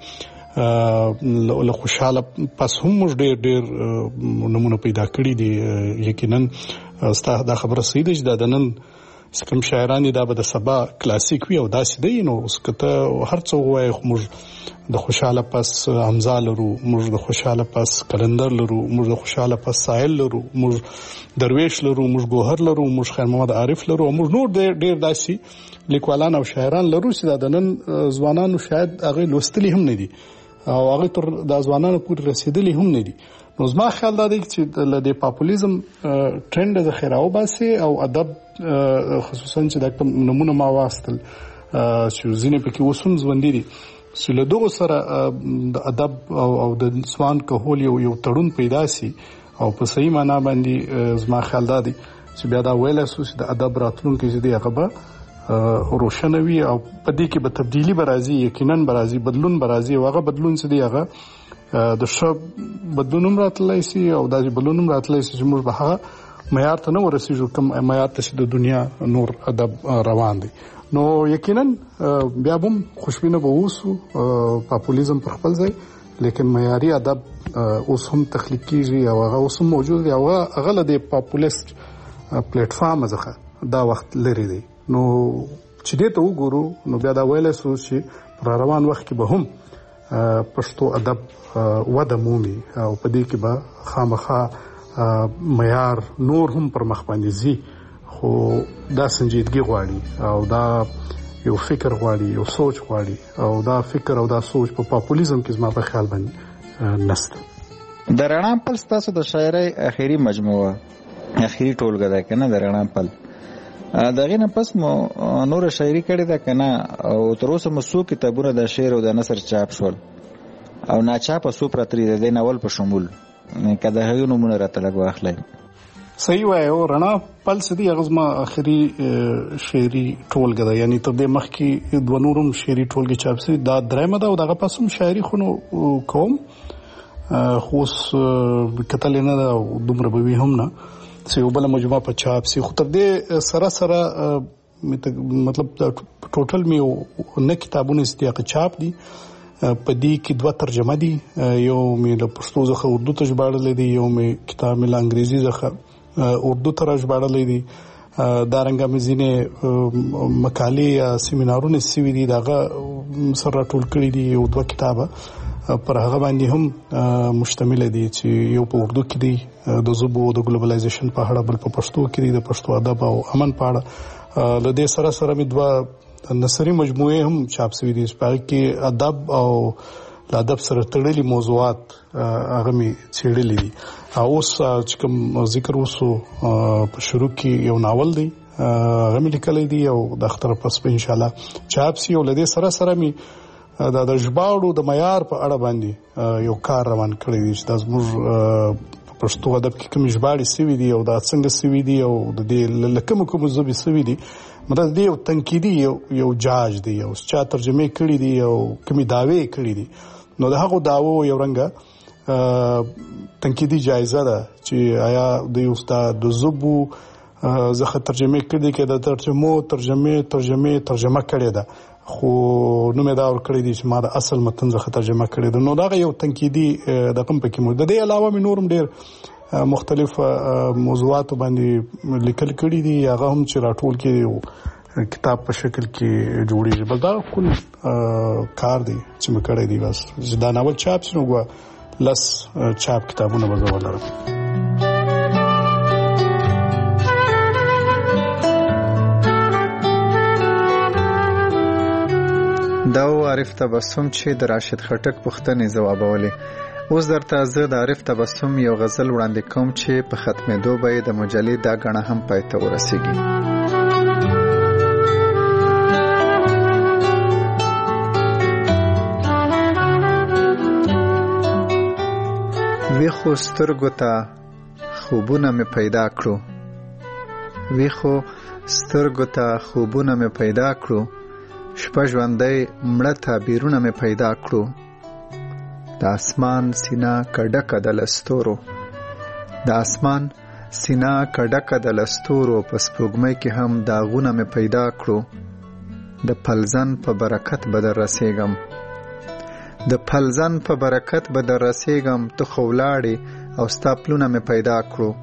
له خوشحاله پس هم موږ ډېر ډېر نمونه پیدا کړي دي. یقینا ستا دا خبره صحیح ده چې دا د نن کوم شاعران دا به د سبا کلاسیک وي او داسې دی. نو اوس که ته هر څه ووایې خو موږ د خوشحاله پس حمزه لرو، موږ د خوشحاله پس قلندر لرو، موږ د خوشحاله پس ساحل لرو، موږ درویش لرو، موږ ګوهر لرو، موږ خیر محمد عارف لرو، او موږ نور ډېر ډېر داسې لیکوالان او شاعران لرو چې دا د نن ځوانانو شاید هغه لوستلي هم نه دي او هغه تر د ځوانانو پورې رسیدلي هم نه دي. نو زما خیال دا دی چې له د پاپولیزم ټرند د خیراو باسي او ادب خصوصا چې د کوم نمونه ما واستل چې ځینې پکې وسوم ژوندې دي چې له دغه سره د ادب او د ځوان کهول یو یو تړون پیدا سي او په صحیح معنا باندې زما خیال دا دی چې بیا دا ویل اسو چې د ادب راتلونکي چې دی هغه به روشنوي او په دې کې به تبدیلی به راځي یقینا به راځي بدلون به راځي او هغه بدلون چې دی هغه د شب بدلون هم راتلای شي او د بدلون هم راتلای شي چې موږ به هغه معیار ته نه ورسېږو کوم معیار ته چې د دنیا نور ادب روان دی نو یقینا بیا هم خوشبینه به اوسو پاپولیزم پر خپل ځای لیکن معیاري ادب اوس هم تخلیق کیږي او هغه اوس هم موجود دی او هغه له د پاپولیست پلیټ فارم څخه دا وخت لري دی نو چې دې ته وګورو نو بیا دا ویل سو چې پر روان وخت کې به هم پښتو ادب وده مومي او په دې کې به خامخا معیار نور هم پر مخ باندې ځي خو دا سنجیدګي غواړي او دا یو فکر غواړي یو سوچ غواړي او دا فکر او دا سوچ په پاپولیزم کې زما په خیال باندې نشته د رڼا پل ستاسو د شاعرۍ اخیری مجموعه اخیری ټولګه ده کنه د رڼا پل دغه نه پس مو نور شاعري کړې ده کنه او تر اوسه مو څو کتابونه د شعر او د نثر چاپ شول او ناچاپ سو پرتری د ناول په شمول کله هغه نمونه راته لګ واخلای صحیح وای او رڼا پل سدي غزما اخري شعري ټولګه ده یعنی تر دې مخکې د ونورم شعري ټولګه چاپ سي دا درېمه ده او دغه پسوم شاعري خونو کوم خوس کتل نه ده دومره به هم نه چې یو بل مجموعه په چاپ سي خو تر دې سره سره مطلب ټوټل مې نه کتابونه استیاق چاپ دي په دې کې دوه ترجمه دي یو مې له پښتو څخه اردو ته ژباړل دي یو مې کتاب مې له انګریزي څخه اردو ته ژباړل دي دا رنګه مې ځینې مقالې یا سیمینارونه سوي دي داغه سره ټول کړی دي یو دوه کتابه پر هغه باندې هم مشتمل دي چې یو په اردو کې دي د ژبو د ګلوبلایزیشن په اړه بل په پښتو کې دي د پښتو ادب او امن په اړه له دې سره سره مې دوه نثري مجموعې هم چاپ شوي دي چې په کې ادب او له ادب سره تړلي موضوعات هغه مې څېړلي دي او اوس چې کوم ذکر وسو په شروع کې یو ناول دی هغه مې لیکلی دی او د اختر پس به انشاءالله چاپ شي او له دې سره سره مې دا د ژباړو د معیار په اړه باندې یو کار روان کړی دی چې دا زموږ په پښتو ادب کې کوم ژباړې سوي دي او دا څنګه سوي دي او د دې له کومو کومو ژبې سوي دي مطلب دی یو تنقیدي یو یو جاج دی او چا ترجمه کړي دي او کومې دعوې کړي دي نو د هغو دعوو یو رنګه تنقیدي جایزه ده چې آیا د استاد د ژبو زخه ترجمه کړي کې د ترجمو ترجمه ترجمه ترجمه کړي ده خو نو مې دا ور کړی دي چې ما د اصل متن څخه ترجمه کړی ده نو دا یو تنقیدي د کوم پکې مو د دې علاوه مې نورم ډېر مختلف موضوعات باندې لیکل کړي دي هغه هم چې راټول کړي کتاب په شکل کې جوړیږي بل دا کول کار دی چې مې کړی دی بس دا ناول چاپ شنو غوا لس چاپ کتابونه به زه ولرم دا عارف تبسم چې د راشد خټک پوښتنې ځوابولې اوس درته زه د عارف تبسم یو غزل وړاندې کوم چې په ختمېدو به د مجلې دا غڼه هم پای ته ورسیږي ویخو سترګو ته خوبونه مې پیدا کړو ویخو سترګو ته خوبونه مې پیدا کړو شپه ژوندۍ مړه تعبیرونه مې پیدا کړو د اسمان سینه کډکه د لستورو د اسمان سینه کډکه د لستورو په سپوږمۍ کې هم داغونه مې پیدا کړو د پلزن په برکت به در رسېږم د پلزن په برکت به در رسېږم ته خو ولاړې او ستا پلونه مې پیدا کړو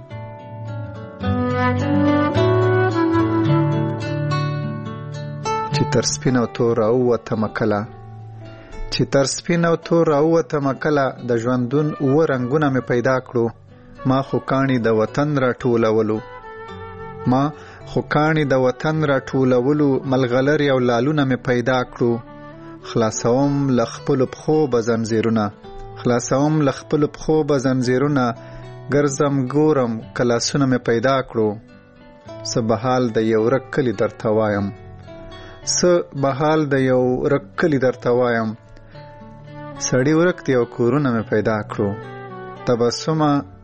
چې تر سپین او تور راووتمه کله چې تر سپین او تور راووتمه کله د ژوندون اووه رنګونه مې پیدا کړو ما خو کاڼي د وطن راټولولو ما خو کاڼي د وطن راټولولو ملغلرې او لالونه مې پیدا کړو خلاصوم له خپلو پښو به زنځیرونه خلاصوم لخپل پخو به زنجیرونه ګرځم ګورم کلاسونه مې پیدا کړو څه بحال د یو رک کلی درته وایم څه بحال د یو رک کلی درته وایم سړی ورک دی او کورونه مې پیدا کړو تبسمه